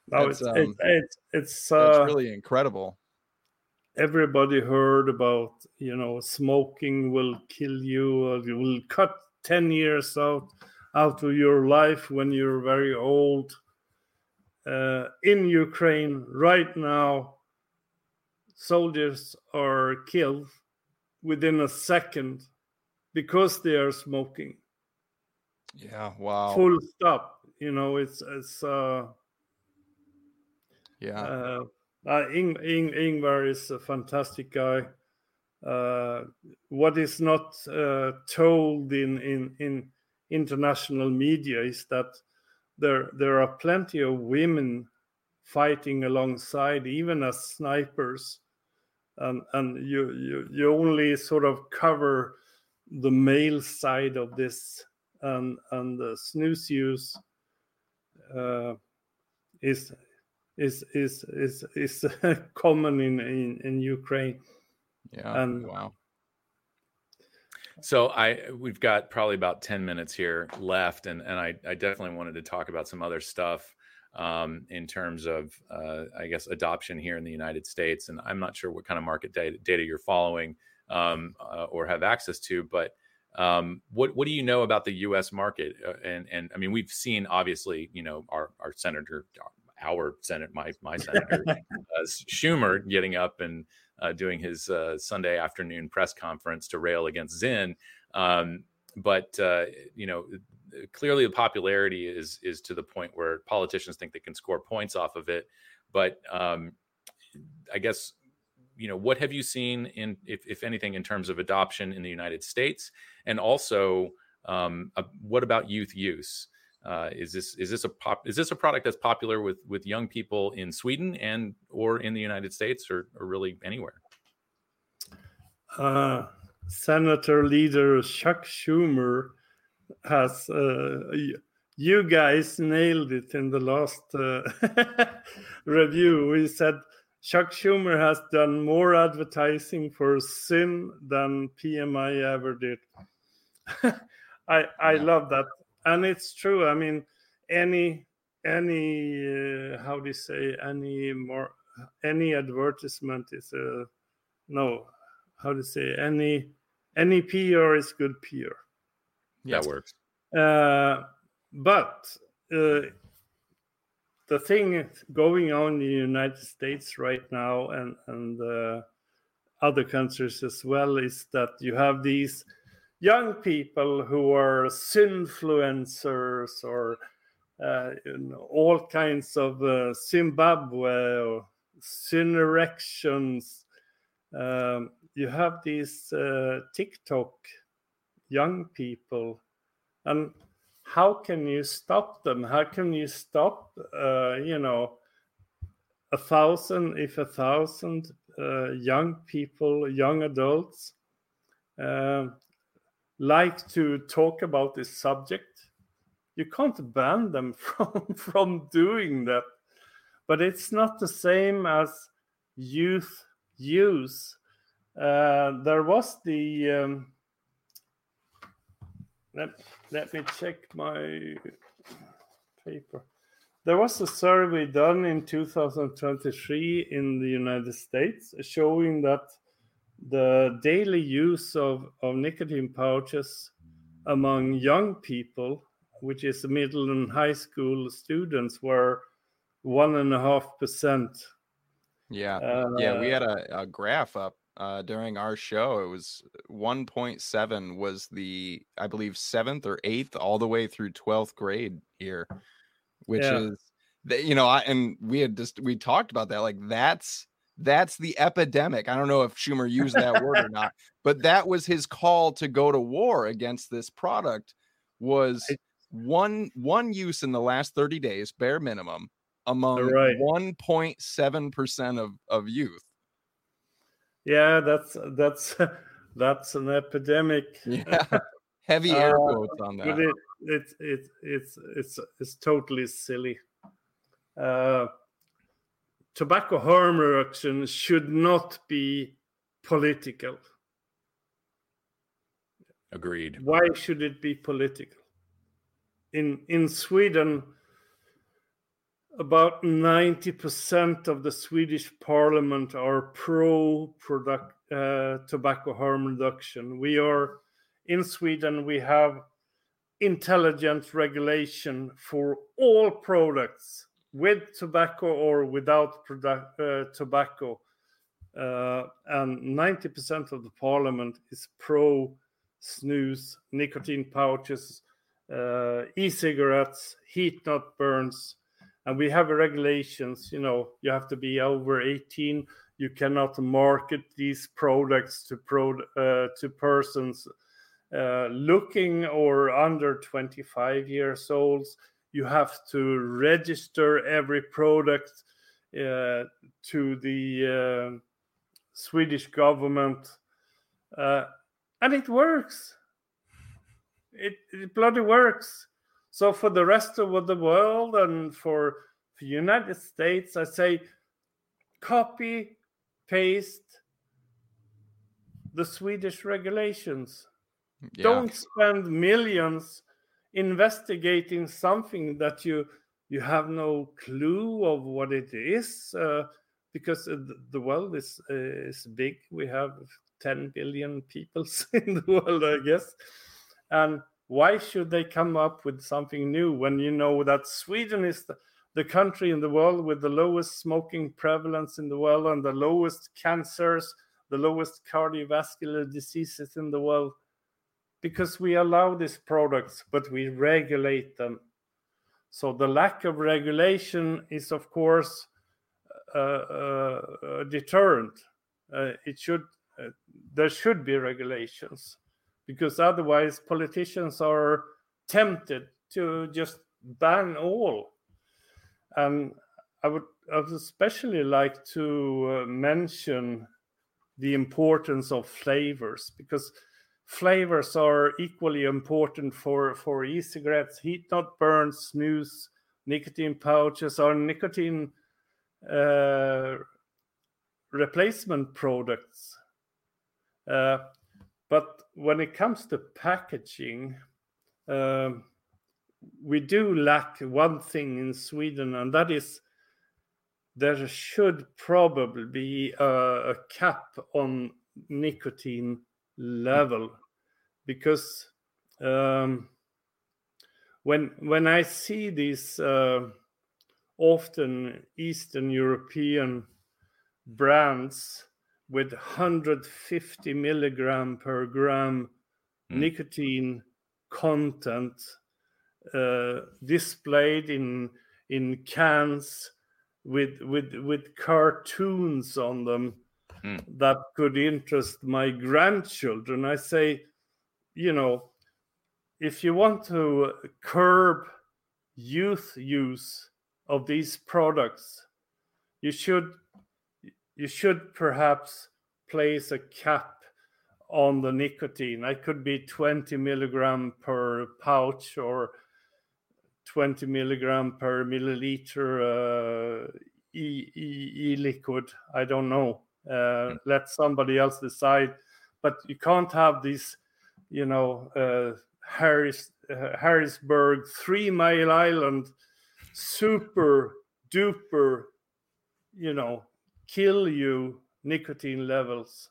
Speaker 2: It's
Speaker 1: really incredible.
Speaker 2: Everybody heard about, smoking will kill you, or you will cut 10 years out of your life when you're very old. In Ukraine right now, soldiers are killed within a second because they are smoking.
Speaker 1: Yeah, wow.
Speaker 2: Full stop.
Speaker 1: Yeah.
Speaker 2: Ingvar is a fantastic guy. What is not told in international media is that there are plenty of women fighting alongside, even as snipers, and you only sort of cover the male side of this, and the snus use is common in Ukraine.
Speaker 1: Yeah. Wow.
Speaker 3: So we've got probably about 10 minutes here left, and I definitely wanted to talk about some other stuff in terms of I guess adoption here in the United States. And I'm not sure what kind of market data you're following or have access to, but what do you know about the U.S. market? And I mean, we've seen obviously, our senator. Our Senate, my senator, Schumer, getting up and doing his Sunday afternoon press conference to rail against Zinn. But clearly the popularity is to the point where politicians think they can score points off of it. But I guess, what have you seen if anything, in terms of adoption in the United States? And also, what about youth use? Is this a product that's popular with young people in Sweden and or in the United States or really anywhere?
Speaker 2: Senator leader Chuck Schumer has you guys nailed it in the last review. We said Chuck Schumer has done more advertising for Zinn than PMI ever did. I love that. And it's true. I mean, any how do you say, any advertisement is how to say, any PR is good PR.
Speaker 3: That works.
Speaker 2: But the thing going on in the United States right now and other countries as well is that you have these young people who are influencers or all kinds of Zimbabwe or erections. You have these TikTok young people, and how can you stop them? How can you stop, 1,000, if 1,000 young people, young adults, like to talk about this subject? You can't ban them from doing that. But it's not the same as youth use. There was the let me check my paper. There was a survey done in 2023 in the United States showing that the daily use of nicotine pouches among young people, which is middle and high school students, were 1.5%.
Speaker 1: Yeah. We had a graph up during our show. It was 1.7 was the, I believe, 7th or 8th all the way through 12th grade here, which is, and we talked about that. Like that's the epidemic. I don't know if Schumer used that word or not, but that was his call to go to war against this product. Was one use in the last 30 days, bare minimum, among 1.7% of youth.
Speaker 2: Yeah, that's an epidemic.
Speaker 1: Yeah, heavy air quotes on that.
Speaker 2: But it's totally silly. Tobacco harm reduction should not be political.
Speaker 3: Agreed.
Speaker 2: Why should it be political? In Sweden, about 90% of the Swedish parliament are pro tobacco harm reduction. In Sweden, we have intelligent regulation for all products with tobacco or without tobacco. And 90% of the parliament is pro snus, nicotine pouches, e-cigarettes, heat-not-burns. And we have regulations, you have to be over 18. You cannot market these products to persons looking or under 25 years old. You have to register every product to the Swedish government. And it works. It bloody works. So for the rest of the world and for the United States, I say copy, paste the Swedish regulations. Yeah. Don't spend millions investigating something that you have no clue of what it is, because the world is big. We have 10 billion people in the world, I guess. And why should they come up with something new when you know that Sweden is the country in the world with the lowest smoking prevalence in the world and the lowest cancers, the lowest cardiovascular diseases in the world? Because we allow these products, but we regulate them. So the lack of regulation is, of course, a deterrent. There should be regulations, because otherwise politicians are tempted to just ban all. And I would especially like to mention the importance of flavors, because flavors are equally important for e-cigarettes, heat-not-burns, snus, nicotine pouches, or nicotine replacement products. But when it comes to packaging, we do lack one thing in Sweden, and that is there should probably be a cap on nicotine level, because when I see these often Eastern European brands with 150 milligram per gram nicotine content displayed in cans with cartoons on them that could interest my grandchildren, I say, if you want to curb youth use of these products, you should perhaps place a cap on the nicotine. It could be 20 milligram per pouch or 20 milligram per milliliter e-liquid. I don't know. Let somebody else decide. But you can't have these, Harrisburg, 3 Mile Island, super duper, kill you nicotine levels.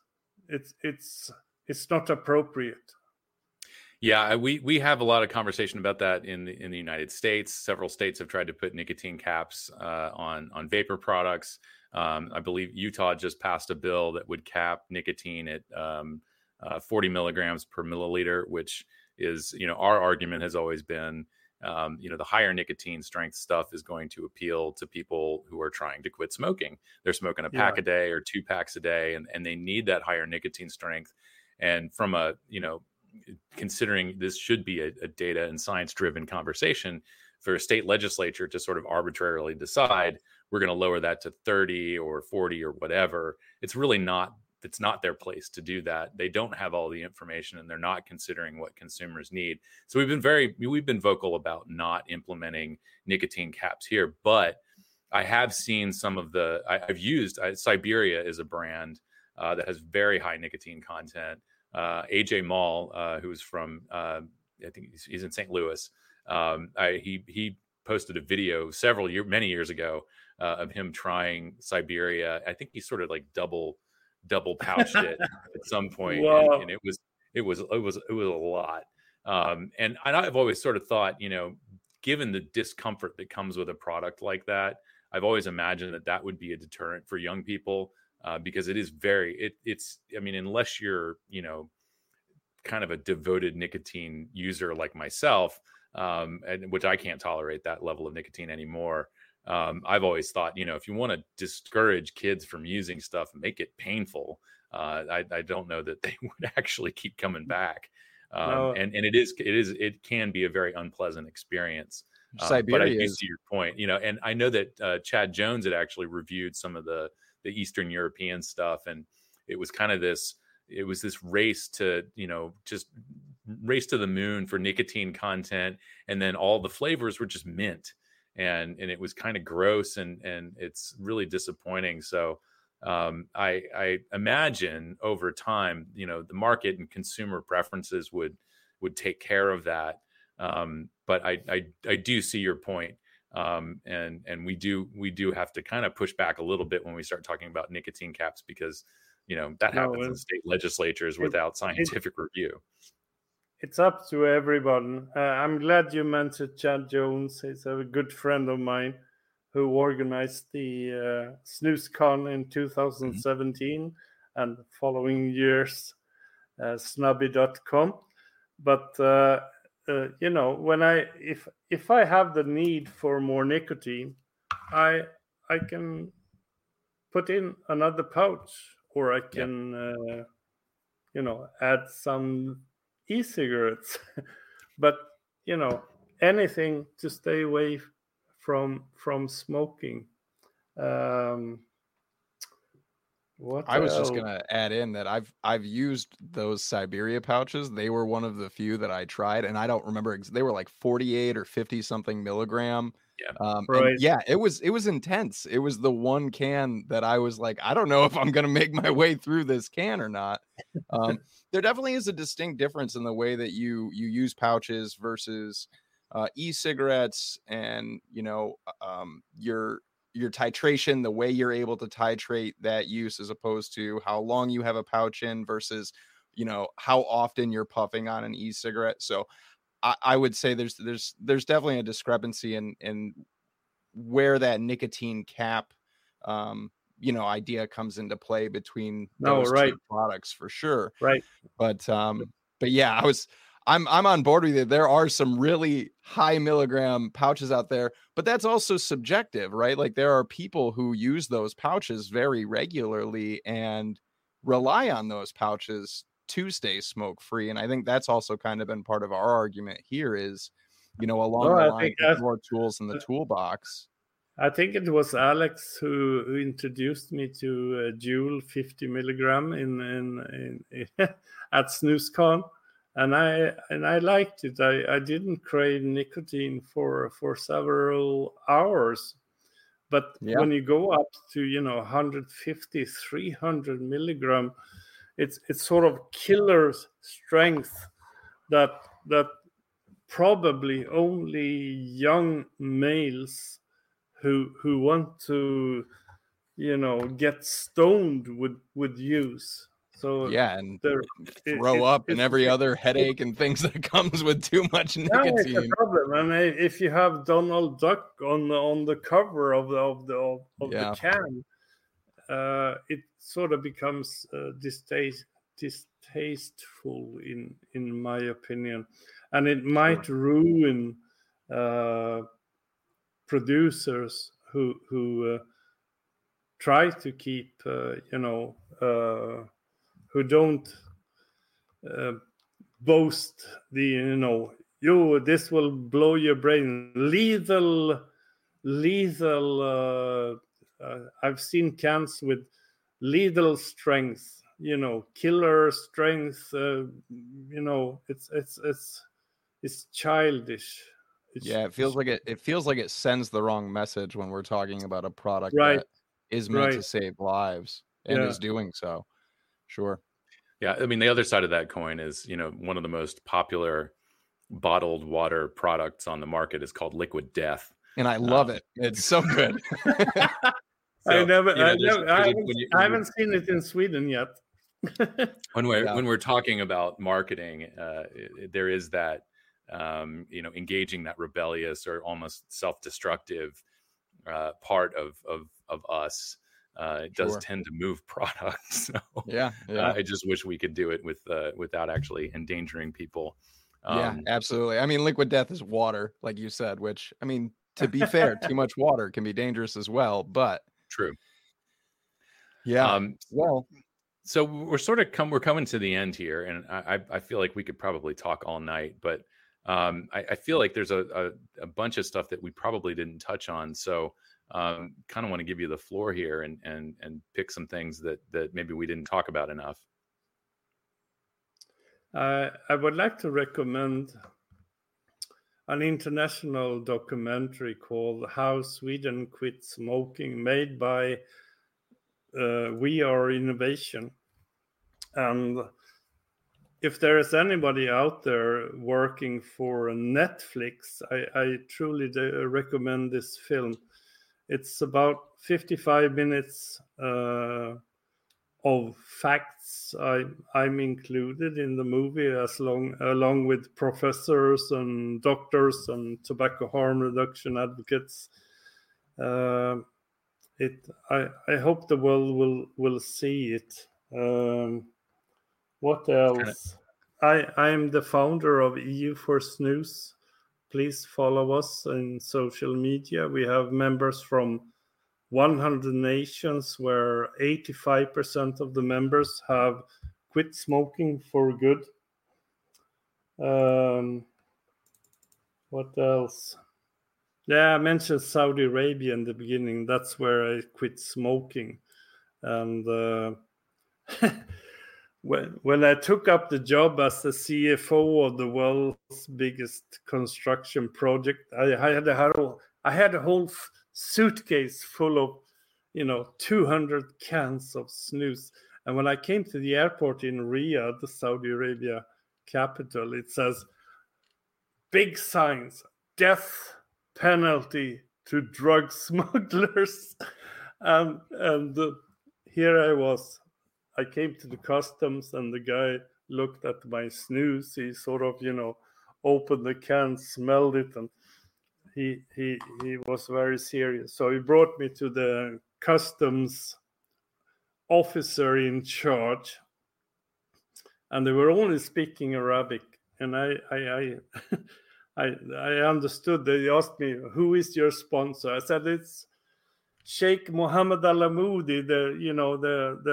Speaker 2: It's not appropriate.
Speaker 3: Yeah, we have a lot of conversation about that in the United States. Several states have tried to put nicotine caps on vapor products. I believe Utah just passed a bill that would cap nicotine at 40 milligrams per milliliter, which is, our argument has always been, the higher nicotine strength stuff is going to appeal to people who are trying to quit smoking. They're smoking a pack a day or 2 packs a day, and they need that higher nicotine strength. And from a, considering this should be a data and science driven conversation, for a state legislature to sort of arbitrarily decide we're going to lower that to 30 or 40 or whatever, it's not their place to do that. They don't have all the information, and they're not considering what consumers need. So we've been vocal about not implementing nicotine caps here, but I have seen some of I've used Siberia is a brand that has very high nicotine content. AJ Mall, who's from, I think he's in St. Louis. He posted a video many years ago of him trying Siberia. I think he sort of like double pouched it at some point.
Speaker 2: Wow.
Speaker 3: And it was a lot. And I've always sort of thought, given the discomfort that comes with a product like that, I've always imagined that would be a deterrent for young people. Because it is unless you're, kind of a devoted nicotine user like myself, and which I can't tolerate that level of nicotine anymore. I've always thought, if you want to discourage kids from using stuff, make it painful. I don't know that they would actually keep coming back.
Speaker 2: No.
Speaker 3: And it can be a very unpleasant experience.
Speaker 1: Siberia
Speaker 3: but I do see your point, and I know that Chad Jones had actually reviewed some of the Eastern European stuff, and it was kind of this race to just race to the moon for nicotine content, and then all the flavors were just mint, and it was kind of gross, and it's really disappointing. So I imagine over time, the market and consumer preferences would take care of that. But I do see your point. And we do have to kind of push back a little bit when we start talking about nicotine caps, because that happens in state legislatures without scientific review.
Speaker 2: It's up to everyone. I'm glad you mentioned Chad Jones. He's a good friend of mine who organized the SnusCon in 2017 and following years, snubby.com. But when if I have the need for more nicotine, I can put in another pouch, or I can add some e-cigarettes. But anything to stay away from smoking.
Speaker 1: I was just gonna add in that I've used those Siberia pouches. They were one of the few that I tried, and I don't remember. They were like 48 or 50 something milligram.
Speaker 3: Yeah,
Speaker 1: right. Yeah, it was intense. It was the one can that I was like, I don't know if I'm gonna make my way through this can or not. There definitely is a distinct difference in the way that you use pouches versus e-cigarettes, and your titration, the way you're able to titrate that use, as opposed to how long you have a pouch in versus, how often you're puffing on an e-cigarette. So I would say there's definitely a discrepancy in where that nicotine cap, idea comes into play between those two products, for sure.
Speaker 2: Right.
Speaker 1: But yeah, I'm on board with you. There are some really high milligram pouches out there, but that's also subjective, right? Like, there are people who use those pouches very regularly and rely on those pouches to stay smoke free. And I think that's also kind of been part of our argument here is, along
Speaker 2: No,
Speaker 1: the
Speaker 2: I
Speaker 1: lines
Speaker 2: think
Speaker 1: of more tools in the toolbox.
Speaker 2: I think it was Alex who introduced me to Juul 50 milligram in at SnusCon, and I liked it. I didn't crave nicotine for several hours, but when you go up to 150, 300 milligram, it's sort of killer strength that probably only young males who want to get stoned would use. So
Speaker 1: and throw up and every other headache and things that comes with too much nicotine.
Speaker 2: It's a problem. And if you have Donald Duck on the cover of the can, it sort of becomes distasteful in my opinion, and it might ruin producers who try to keep who don't boast this will blow your brain, lethal I've seen cans with lethal strength, killer strength, it's childish.
Speaker 1: It feels like it sends the wrong message when we're talking about a product that is meant to save lives and is doing so. Sure.
Speaker 3: Yeah, I mean, the other side of that coin is, one of the most popular bottled water products on the market is called Liquid Death,
Speaker 1: and I love it. It's so good.
Speaker 2: I haven't seen it in Sweden yet.
Speaker 3: When we're talking about marketing, there is that engaging that rebellious or almost self-destructive part of us. It does tend to move products. So, I just wish we could do it without actually endangering people.
Speaker 1: Absolutely. I mean, Liquid Death is water, like you said, which, I mean, to be fair, too much water can be dangerous as well, but
Speaker 3: true.
Speaker 1: Well,
Speaker 3: so we're coming to the end here, and I feel like we could probably talk all night, but I feel like there's a bunch of stuff that we probably didn't touch on. So kind of want to give you the floor here and pick some things that maybe we didn't talk about enough.
Speaker 2: I would like to recommend an international documentary called How Sweden Quit Smoking, made by We Are Innovation. And if there is anybody out there working for Netflix, I truly recommend this film. It's about 55 minutes of facts. I'm included in the movie along with professors and doctors and tobacco harm reduction advocates. I hope the world will see it. What else? I am the founder of EU for Snus. Please follow us on social media. We have members from 100 nations where 85% of the members have quit smoking for good. What else? Yeah, I mentioned Saudi Arabia in the beginning. That's where I quit smoking. And when I took up the job as the CFO of the world's biggest construction project, I had a whole suitcase full of 200 cans of snus. And when I came to the airport in Riyadh, the Saudi Arabia capital, it says big signs, death penalty to drug smugglers. And here I was. I came to the customs and the guy looked at my snus. He sort of, opened the can, smelled it, and he was very serious. So he brought me to the customs officer in charge, and they were only speaking Arabic. And I understood. They asked me, "Who is your sponsor?" I said, "It's Sheikh Mohammed Al Amoudi, the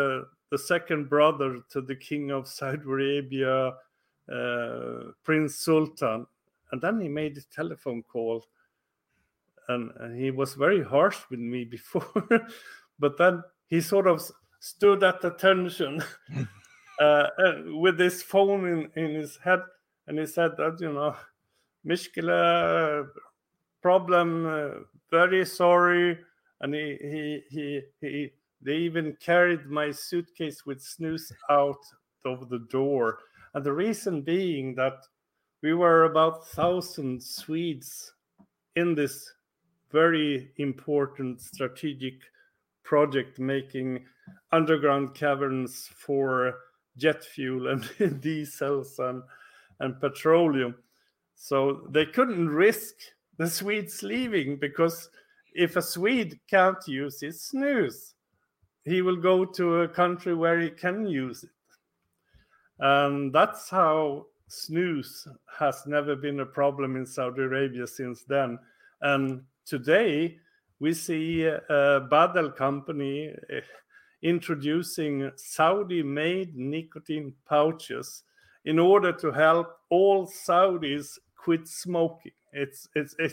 Speaker 2: the second brother to the king of Saudi Arabia, Prince Sultan. And then he made a telephone call, and he was very harsh with me before, but then he sort of stood at attention with his phone in his head, and he said that, Mishkila problem, very sorry. And they even carried my suitcase with snus out of the door. And the reason being that we were about 1,000 Swedes in this very important strategic project, making underground caverns for jet fuel and diesels and petroleum. So they couldn't risk the Swedes leaving, because if a Swede can't use his snus, he will go to a country where he can use it. And that's how snus has never been a problem in Saudi Arabia since then. And today we see a Badal company introducing Saudi-made nicotine pouches in order to help all Saudis quit smoking. It's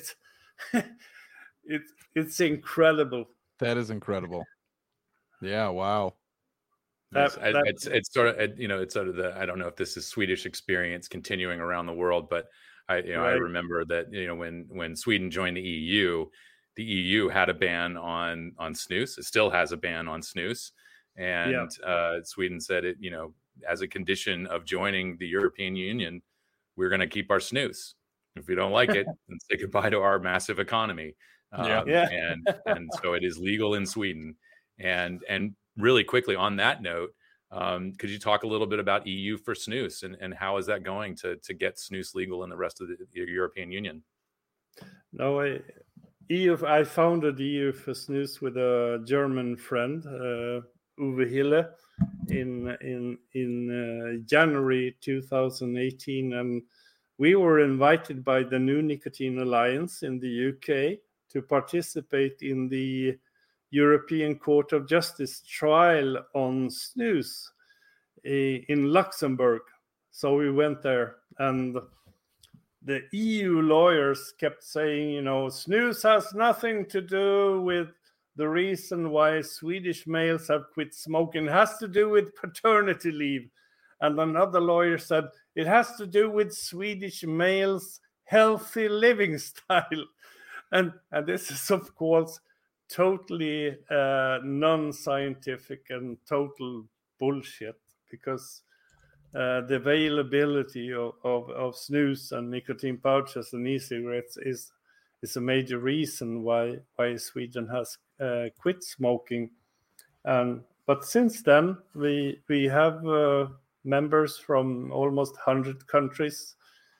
Speaker 2: incredible.
Speaker 1: That is incredible. Yeah, wow.
Speaker 3: It's sort of the, I don't know if this is Swedish experience continuing around the world, but I remember that when Sweden joined the EU had a ban on snus. It still has a ban on snus, and Sweden said it, as a condition of joining the European Union, we're going to keep our snus. If we don't like it, then say goodbye to our massive economy. And so it is legal in Sweden. And really quickly on that note, could you talk a little bit about EU for snus and how is that going to get snus legal in the rest of the European Union?
Speaker 2: No, I founded EU for snus with a German friend, Uwe Hille, in January 2018, and we were invited by the New Nicotine Alliance in the UK to participate in the European Court of Justice trial on snus in Luxembourg. So we went there, and the EU lawyers kept saying, snus has nothing to do with the reason why Swedish males have quit smoking. It has to do with paternity leave. And another lawyer said, it has to do with Swedish males' healthy living style. And this is, of course, totally non-scientific and total bullshit, because the availability of snus and nicotine pouches and e-cigarettes is a major reason why Sweden has quit smoking. But since then, we have members from almost 100 countries,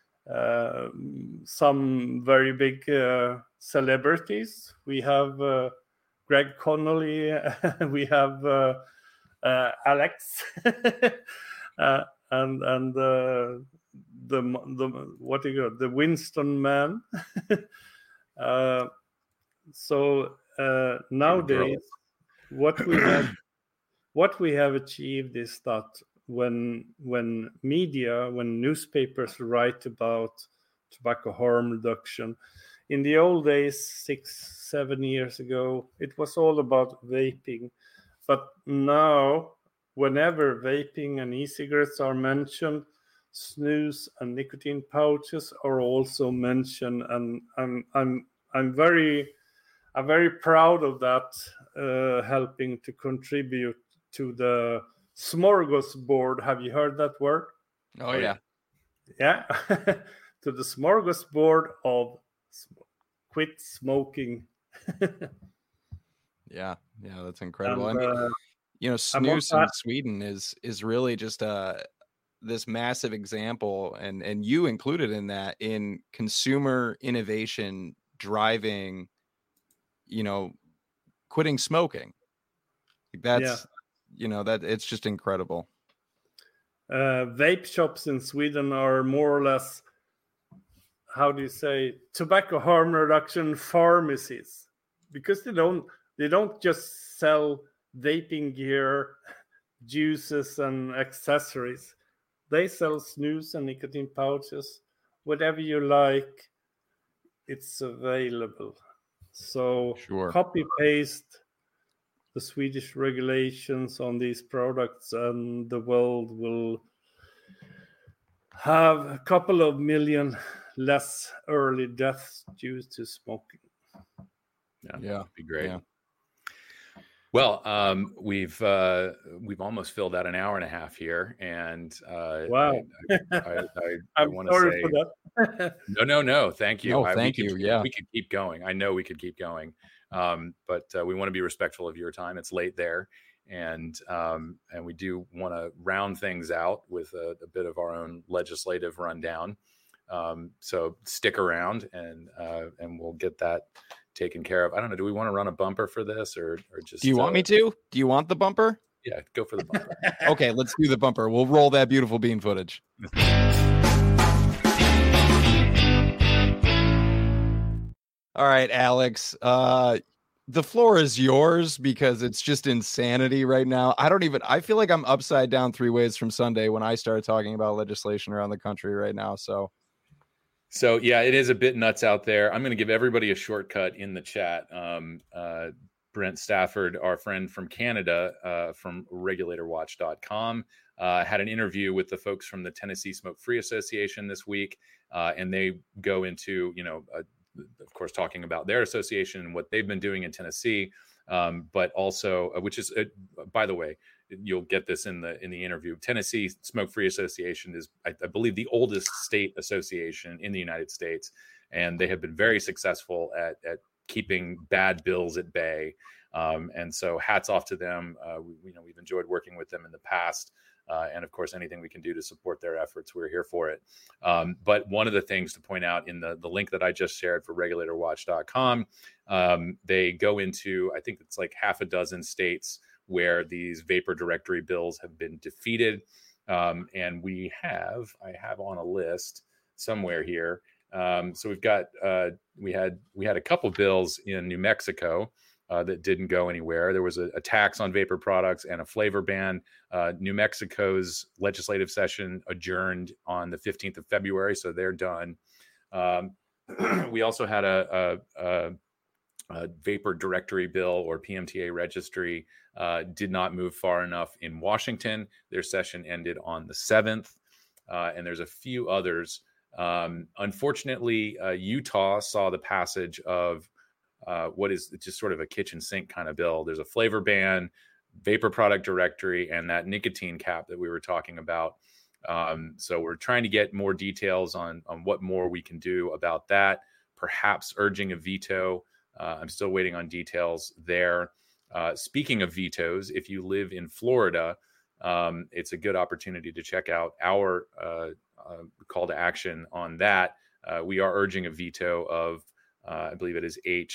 Speaker 2: some very big celebrities. We have Greg Connolly, we have Alex, and the Winston man. So nowadays, what we have achieved is that when newspapers write about tobacco harm reduction, in the old days, 6-7 years ago, it was all about vaping. But now, whenever vaping and e-cigarettes are mentioned, snus and nicotine pouches are also mentioned, and I'm very proud of that, helping to contribute to the smorgasbord. Have you heard that word?
Speaker 1: Oh yeah,
Speaker 2: yeah. To the smorgasbord of quit smoking.
Speaker 1: yeah, that's incredible. And, snus in Sweden is really just this massive example, and you included in that, in consumer innovation driving, quitting smoking. That's that it's just incredible.
Speaker 2: Vape shops in Sweden are more or less, how do you say, tobacco harm reduction pharmacies, because they don't just sell vaping gear juices and accessories. They sell snus and nicotine pouches. Whatever you like, it's available. So
Speaker 1: Sure.
Speaker 2: copy paste the Swedish regulations on these products, and the world will have a couple of million less early deaths due to smoking.
Speaker 1: Yeah,
Speaker 3: that'd be great.
Speaker 1: yeah.
Speaker 3: Well, we've almost filled out an hour and a half here, and
Speaker 2: Wow.
Speaker 3: I
Speaker 2: I'm
Speaker 3: want to
Speaker 2: sorry
Speaker 3: say
Speaker 2: for that.
Speaker 3: no, thank you.
Speaker 1: No, thank you. Yeah.
Speaker 3: We could keep going. I know we could keep going, but we want to be respectful of your time. It's late there, and we do want to round things out with a bit of our own legislative rundown. So stick around, and we'll get that taken care of. I don't know. Do we want to run a bumper for this, or just?
Speaker 1: Do you want me to? Do you want the bumper?
Speaker 3: Yeah, go for the bumper.
Speaker 1: Okay, let's do the bumper. We'll roll that beautiful bean footage. All right, Alex. The floor is yours because it's just insanity right now. I feel like I'm upside down 3 ways from Sunday when I start talking about legislation around the country right now.
Speaker 3: So yeah, it is a bit nuts out there. I'm going to give everybody a shortcut in the chat. Brent Stafford, our friend from Canada, from regulatorwatch.com, had an interview with the folks from the Tennessee Smoke-Free Association this week. And they go into, of course, talking about their association and what they've been doing in Tennessee. But also, which is, by the way, you'll get this in the interview. Tennessee Smoke-Free Association is, I believe, the oldest state association in the United States, and they have been very successful at keeping bad bills at bay. And so, hats off to them. We've enjoyed working with them in the past, and of course, anything we can do to support their efforts, we're here for it. But one of the things to point out in the link that I just shared for regulatorwatch.com, they go into, I think it's like half a dozen states where these vapor directory bills have been defeated. And I have on a list somewhere here. So we've got, we had a couple bills in New Mexico that didn't go anywhere. There was a tax on vapor products and a flavor ban. New Mexico's legislative session adjourned on the 15th of February, so they're done. We also had a vapor directory bill, or PMTA registry, did not move far enough in Washington. Their session ended on the 7th, and there's a few others. Unfortunately, Utah saw the passage of what is just sort of a kitchen sink kind of bill. There's a flavor ban, vapor product directory, and that nicotine cap that we were talking about. So we're trying to get more details on what more we can do about that, perhaps urging a veto. I'm still waiting on details there. Speaking of vetoes, if you live in Florida, it's a good opportunity to check out our call to action on that. We are urging a veto of, I believe it is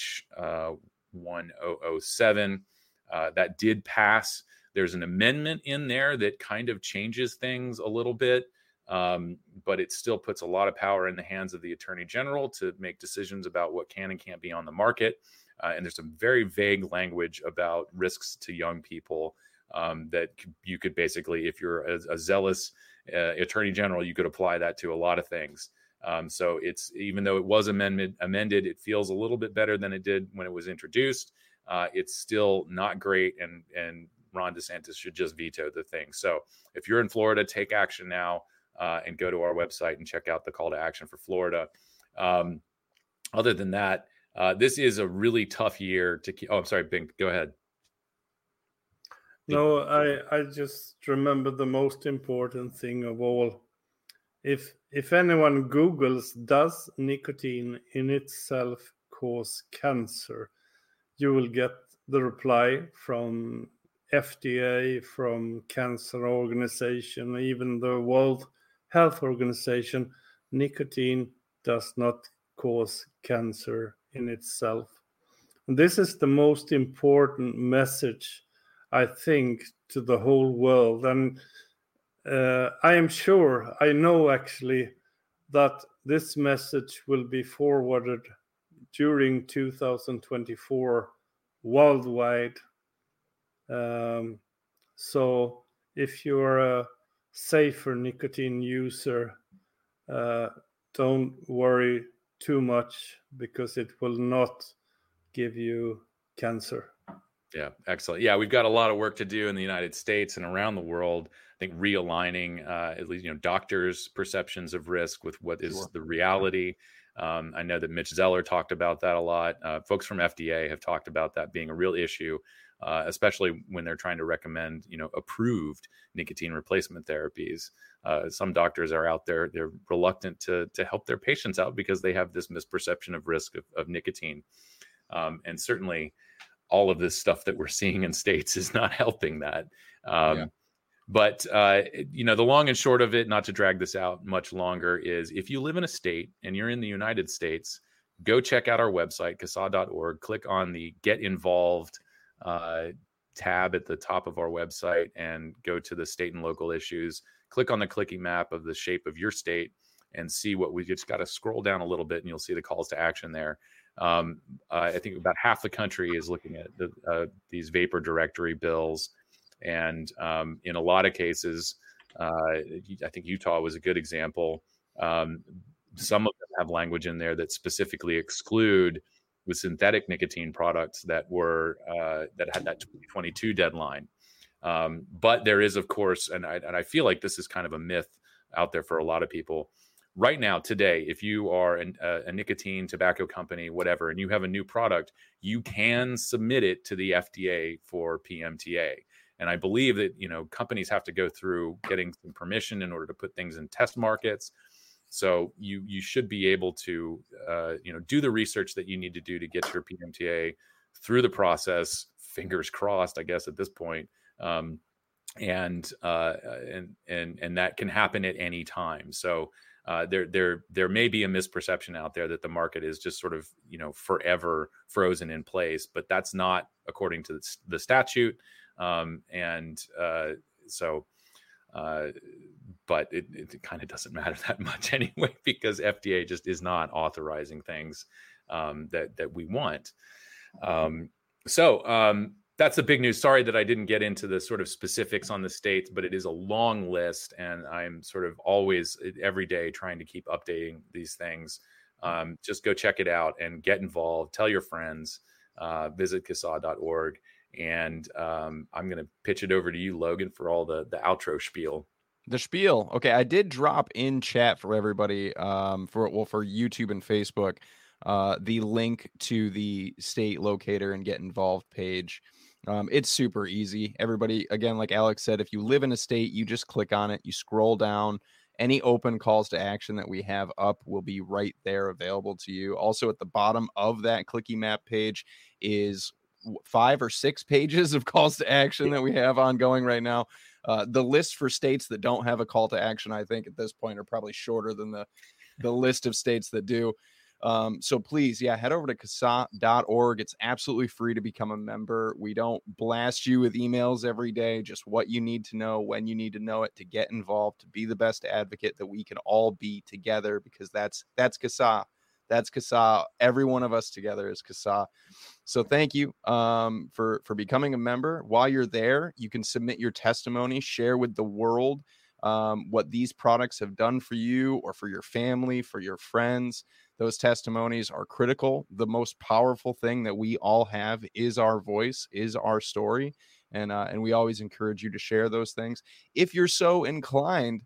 Speaker 3: H1007. That did pass. There's an amendment in there that kind of changes things a little bit, but it still puts a lot of power in the hands of the Attorney General to make decisions about what can and can't be on the market. And there's some very vague language about risks to young people that you could basically, if you're a zealous Attorney General, you could apply that to a lot of things. So it's, even though it was amended, it feels a little bit better than it did when it was introduced. It's still not great, and Ron DeSantis should just veto the thing. So if you're in Florida, take action now, and go to our website and check out the call to action for Florida. Other than that, this is a really tough year to keep. Oh, I'm sorry, Bink, go ahead.
Speaker 2: No, I just remember the most important thing of all. If anyone Googles, does nicotine in itself cause cancer, you will get the reply from FDA, from Cancer Organization, even the World Health Organization. Nicotine does not cause cancer in itself. And this is the most important message, I think, to the whole world. And I am sure, I know actually, that this message will be forwarded during 2024 worldwide. So if you're a safer nicotine user, don't worry too much, because it will not give you cancer.
Speaker 3: Yeah, excellent. Yeah, we've got a lot of work to do in the United States and around the world. I think realigning at least doctors' perceptions of risk with what is the reality. I know that Mitch Zeller talked about that a lot. Folks from FDA have talked about that being a real issue, especially when they're trying to recommend approved nicotine replacement therapies. Some doctors are out there; they're reluctant to help their patients out because they have this misperception of risk of nicotine, and certainly all of this stuff that we're seeing in states is not helping that. But, the long and short of it, not to drag this out much longer, is if you live in a state and you're in the United States, go check out our website, CASAA.org, click on the Get Involved tab at the top of our website and go to the state and local issues. Click on the clicky map of the shape of your state and see what we just got to scroll down a little bit and you'll see the calls to action there. I think about half the country is looking at these vapor directory bills. And in a lot of cases, I think Utah was a good example. Some of them have language in there that specifically exclude with synthetic nicotine products that were that had that 2022 deadline. But there is, of course, and I feel like this is kind of a myth out there for a lot of people. Right now, today, if you are a nicotine tobacco company, whatever, and you have a new product, you can submit it to the FDA for PMTA. And I believe that, companies have to go through getting some permission in order to put things in test markets. So you should be able to, do the research that you need to do to get your PMTA through the process. Fingers crossed, I guess, at this point. And that can happen at any time. So there may be a misperception out there that the market is just sort of, forever frozen in place, but that's not according to the statute. But it kind of doesn't matter that much anyway, because FDA just is not authorizing things that we want. That's the big news. Sorry that I didn't get into the sort of specifics on the states, but it is a long list, and I'm sort of always every day trying to keep updating these things. Just go check it out and get involved. Tell your friends. Visit CASAA.org. And I'm going to pitch it over to you, Logan, for all the outro spiel.
Speaker 1: The spiel. Okay, I did drop in chat for everybody for YouTube and Facebook the link to the state locator and get involved page. It's super easy. Everybody, again, like Alex said, if you live in a state, you just click on it, you scroll down. Any open calls to action that we have up will be right there available to you. Also, at the bottom of that clicky map page is 5 or 6 pages of calls to action that we have ongoing right now. The list for states that don't have a call to action, I think at this point, are probably shorter than the list of states that do. So please, head over to CASAA.org. It's absolutely free to become a member. We don't blast you with emails every day, just what you need to know, when you need to know it, to get involved, to be the best advocate that we can all be together, because that's CASAA. That's CASAA. Every one of us together is CASAA. So thank you for becoming a member. While you're there, you can submit your testimony, share with the world what these products have done for you or for your family, for your friends. Those testimonies are critical. The most powerful thing that we all have is our voice, is our story. And we always encourage you to share those things. If you're so inclined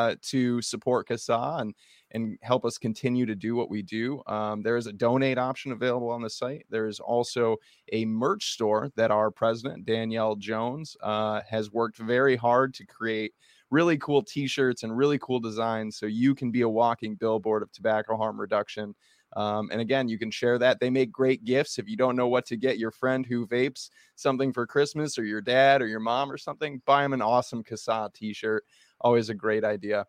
Speaker 1: to support CASAA and help us continue to do what we do, there is a donate option available on the site. There is also a merch store that our president, Danielle Jones, has worked very hard to create really cool t-shirts and really cool designs, so you can be a walking billboard of tobacco harm reduction. And again, you can share that. They make great gifts. If you don't know what to get your friend who vapes something for Christmas, or your dad or your mom or something, buy them an awesome CASAA t-shirt. Always a great idea.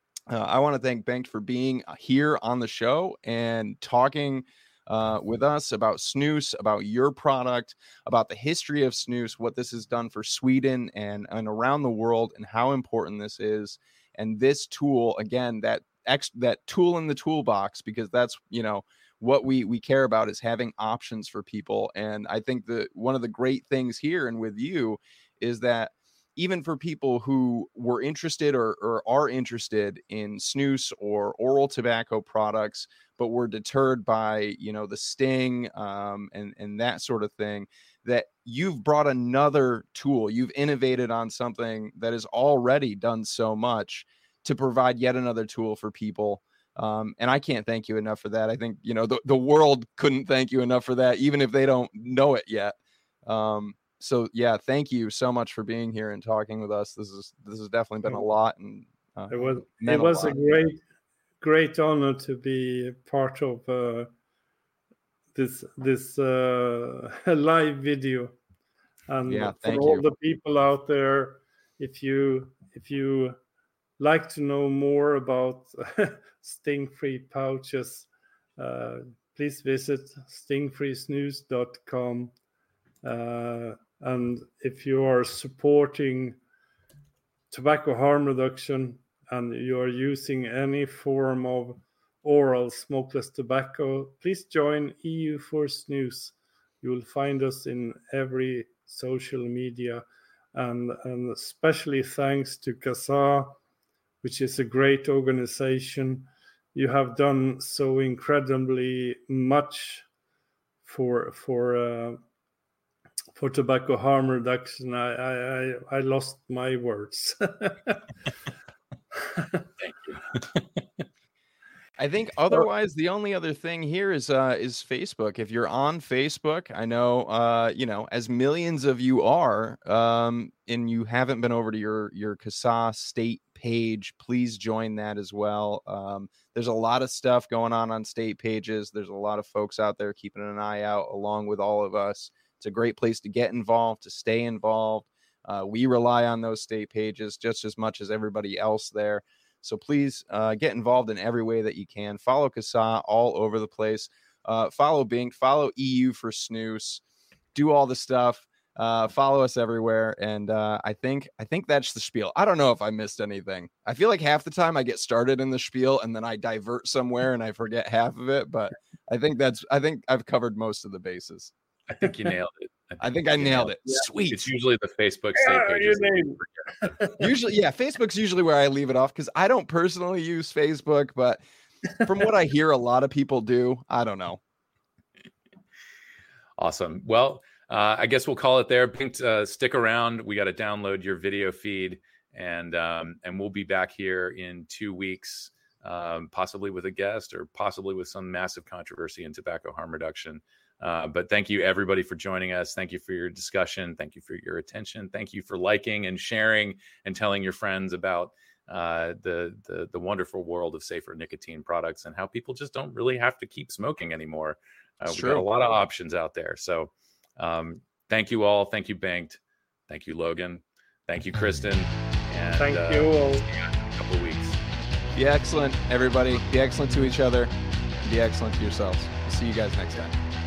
Speaker 1: I want to thank Bengt for being here on the show and talking with us about snus, about your product, about the history of snus, what this has done for Sweden and around the world, and how important this is. And this tool, again, that tool in the toolbox, because that's, what we care about, is having options for people. And I think that one of the great things here and with you is that even for people who were interested or are interested in snus or oral tobacco products, but were deterred by, you know, the sting and that sort of thing, that you've brought another tool. You've innovated on something that has already done so much to provide yet another tool for people. And I can't thank you enough for that. I think, you know, the world couldn't thank you enough for that, even if they don't know it yet. So yeah, thank you so much for being here and talking with us. This has definitely been a lot, and
Speaker 2: it was a great honor to be part of this live video. And for all the people out there, if you like to know more about sting-free pouches, please visit stingfreesnus.com. And if you are supporting tobacco harm reduction and you are using any form of oral smokeless tobacco, please join EU for Snus. You will find us in every social media, and especially thanks to CASA, which is a great organization. You have done so incredibly much for tobacco harm reduction. I lost my words.
Speaker 3: Thank you.
Speaker 1: I think otherwise the only other thing here is Facebook. If you're on Facebook, I know you know, as millions of you are, and you haven't been over to your CASA state page, please join that as well. There's a lot of stuff going on state pages. There's a lot of folks out there keeping an eye out along with all of us. It's a great place to get involved, to stay involved. We rely on those state pages just as much as everybody else there. So please get involved in every way that you can. Follow CASA all over the place. Follow Bink. Follow EU for Snus. Do all the stuff. Follow us everywhere. And I think that's the spiel. I don't know if I missed anything. I feel like half the time I get started in the spiel and then I divert somewhere and I forget half of it. But I think I've covered most of the bases.
Speaker 3: I think you nailed it.
Speaker 1: I think I nailed it. Yeah. Sweet.
Speaker 3: It's usually the Facebook state pages.
Speaker 1: Usually, yeah, Facebook's usually where I leave it off because I don't personally use Facebook, but from what I hear, a lot of people do. I don't know.
Speaker 3: Awesome. Well, I guess we'll call it there. Bink, stick around. We got to download your video feed, and we'll be back here in 2 weeks, possibly with a guest or possibly with some massive controversy in tobacco harm reduction. But thank you everybody for joining us. Thank you for your discussion. Thank you for your attention. Thank you for liking and sharing and telling your friends about the wonderful world of safer nicotine products and how people just don't really have to keep smoking anymore. We've got a lot of options out there. So thank you all. Thank you, Banked. Thank you, Logan. Thank you, Kristen. And
Speaker 2: thank you all.
Speaker 3: See you guys in a couple of weeks.
Speaker 1: Be excellent, everybody. Be excellent to each other. Be excellent to yourselves. We'll see you guys next time.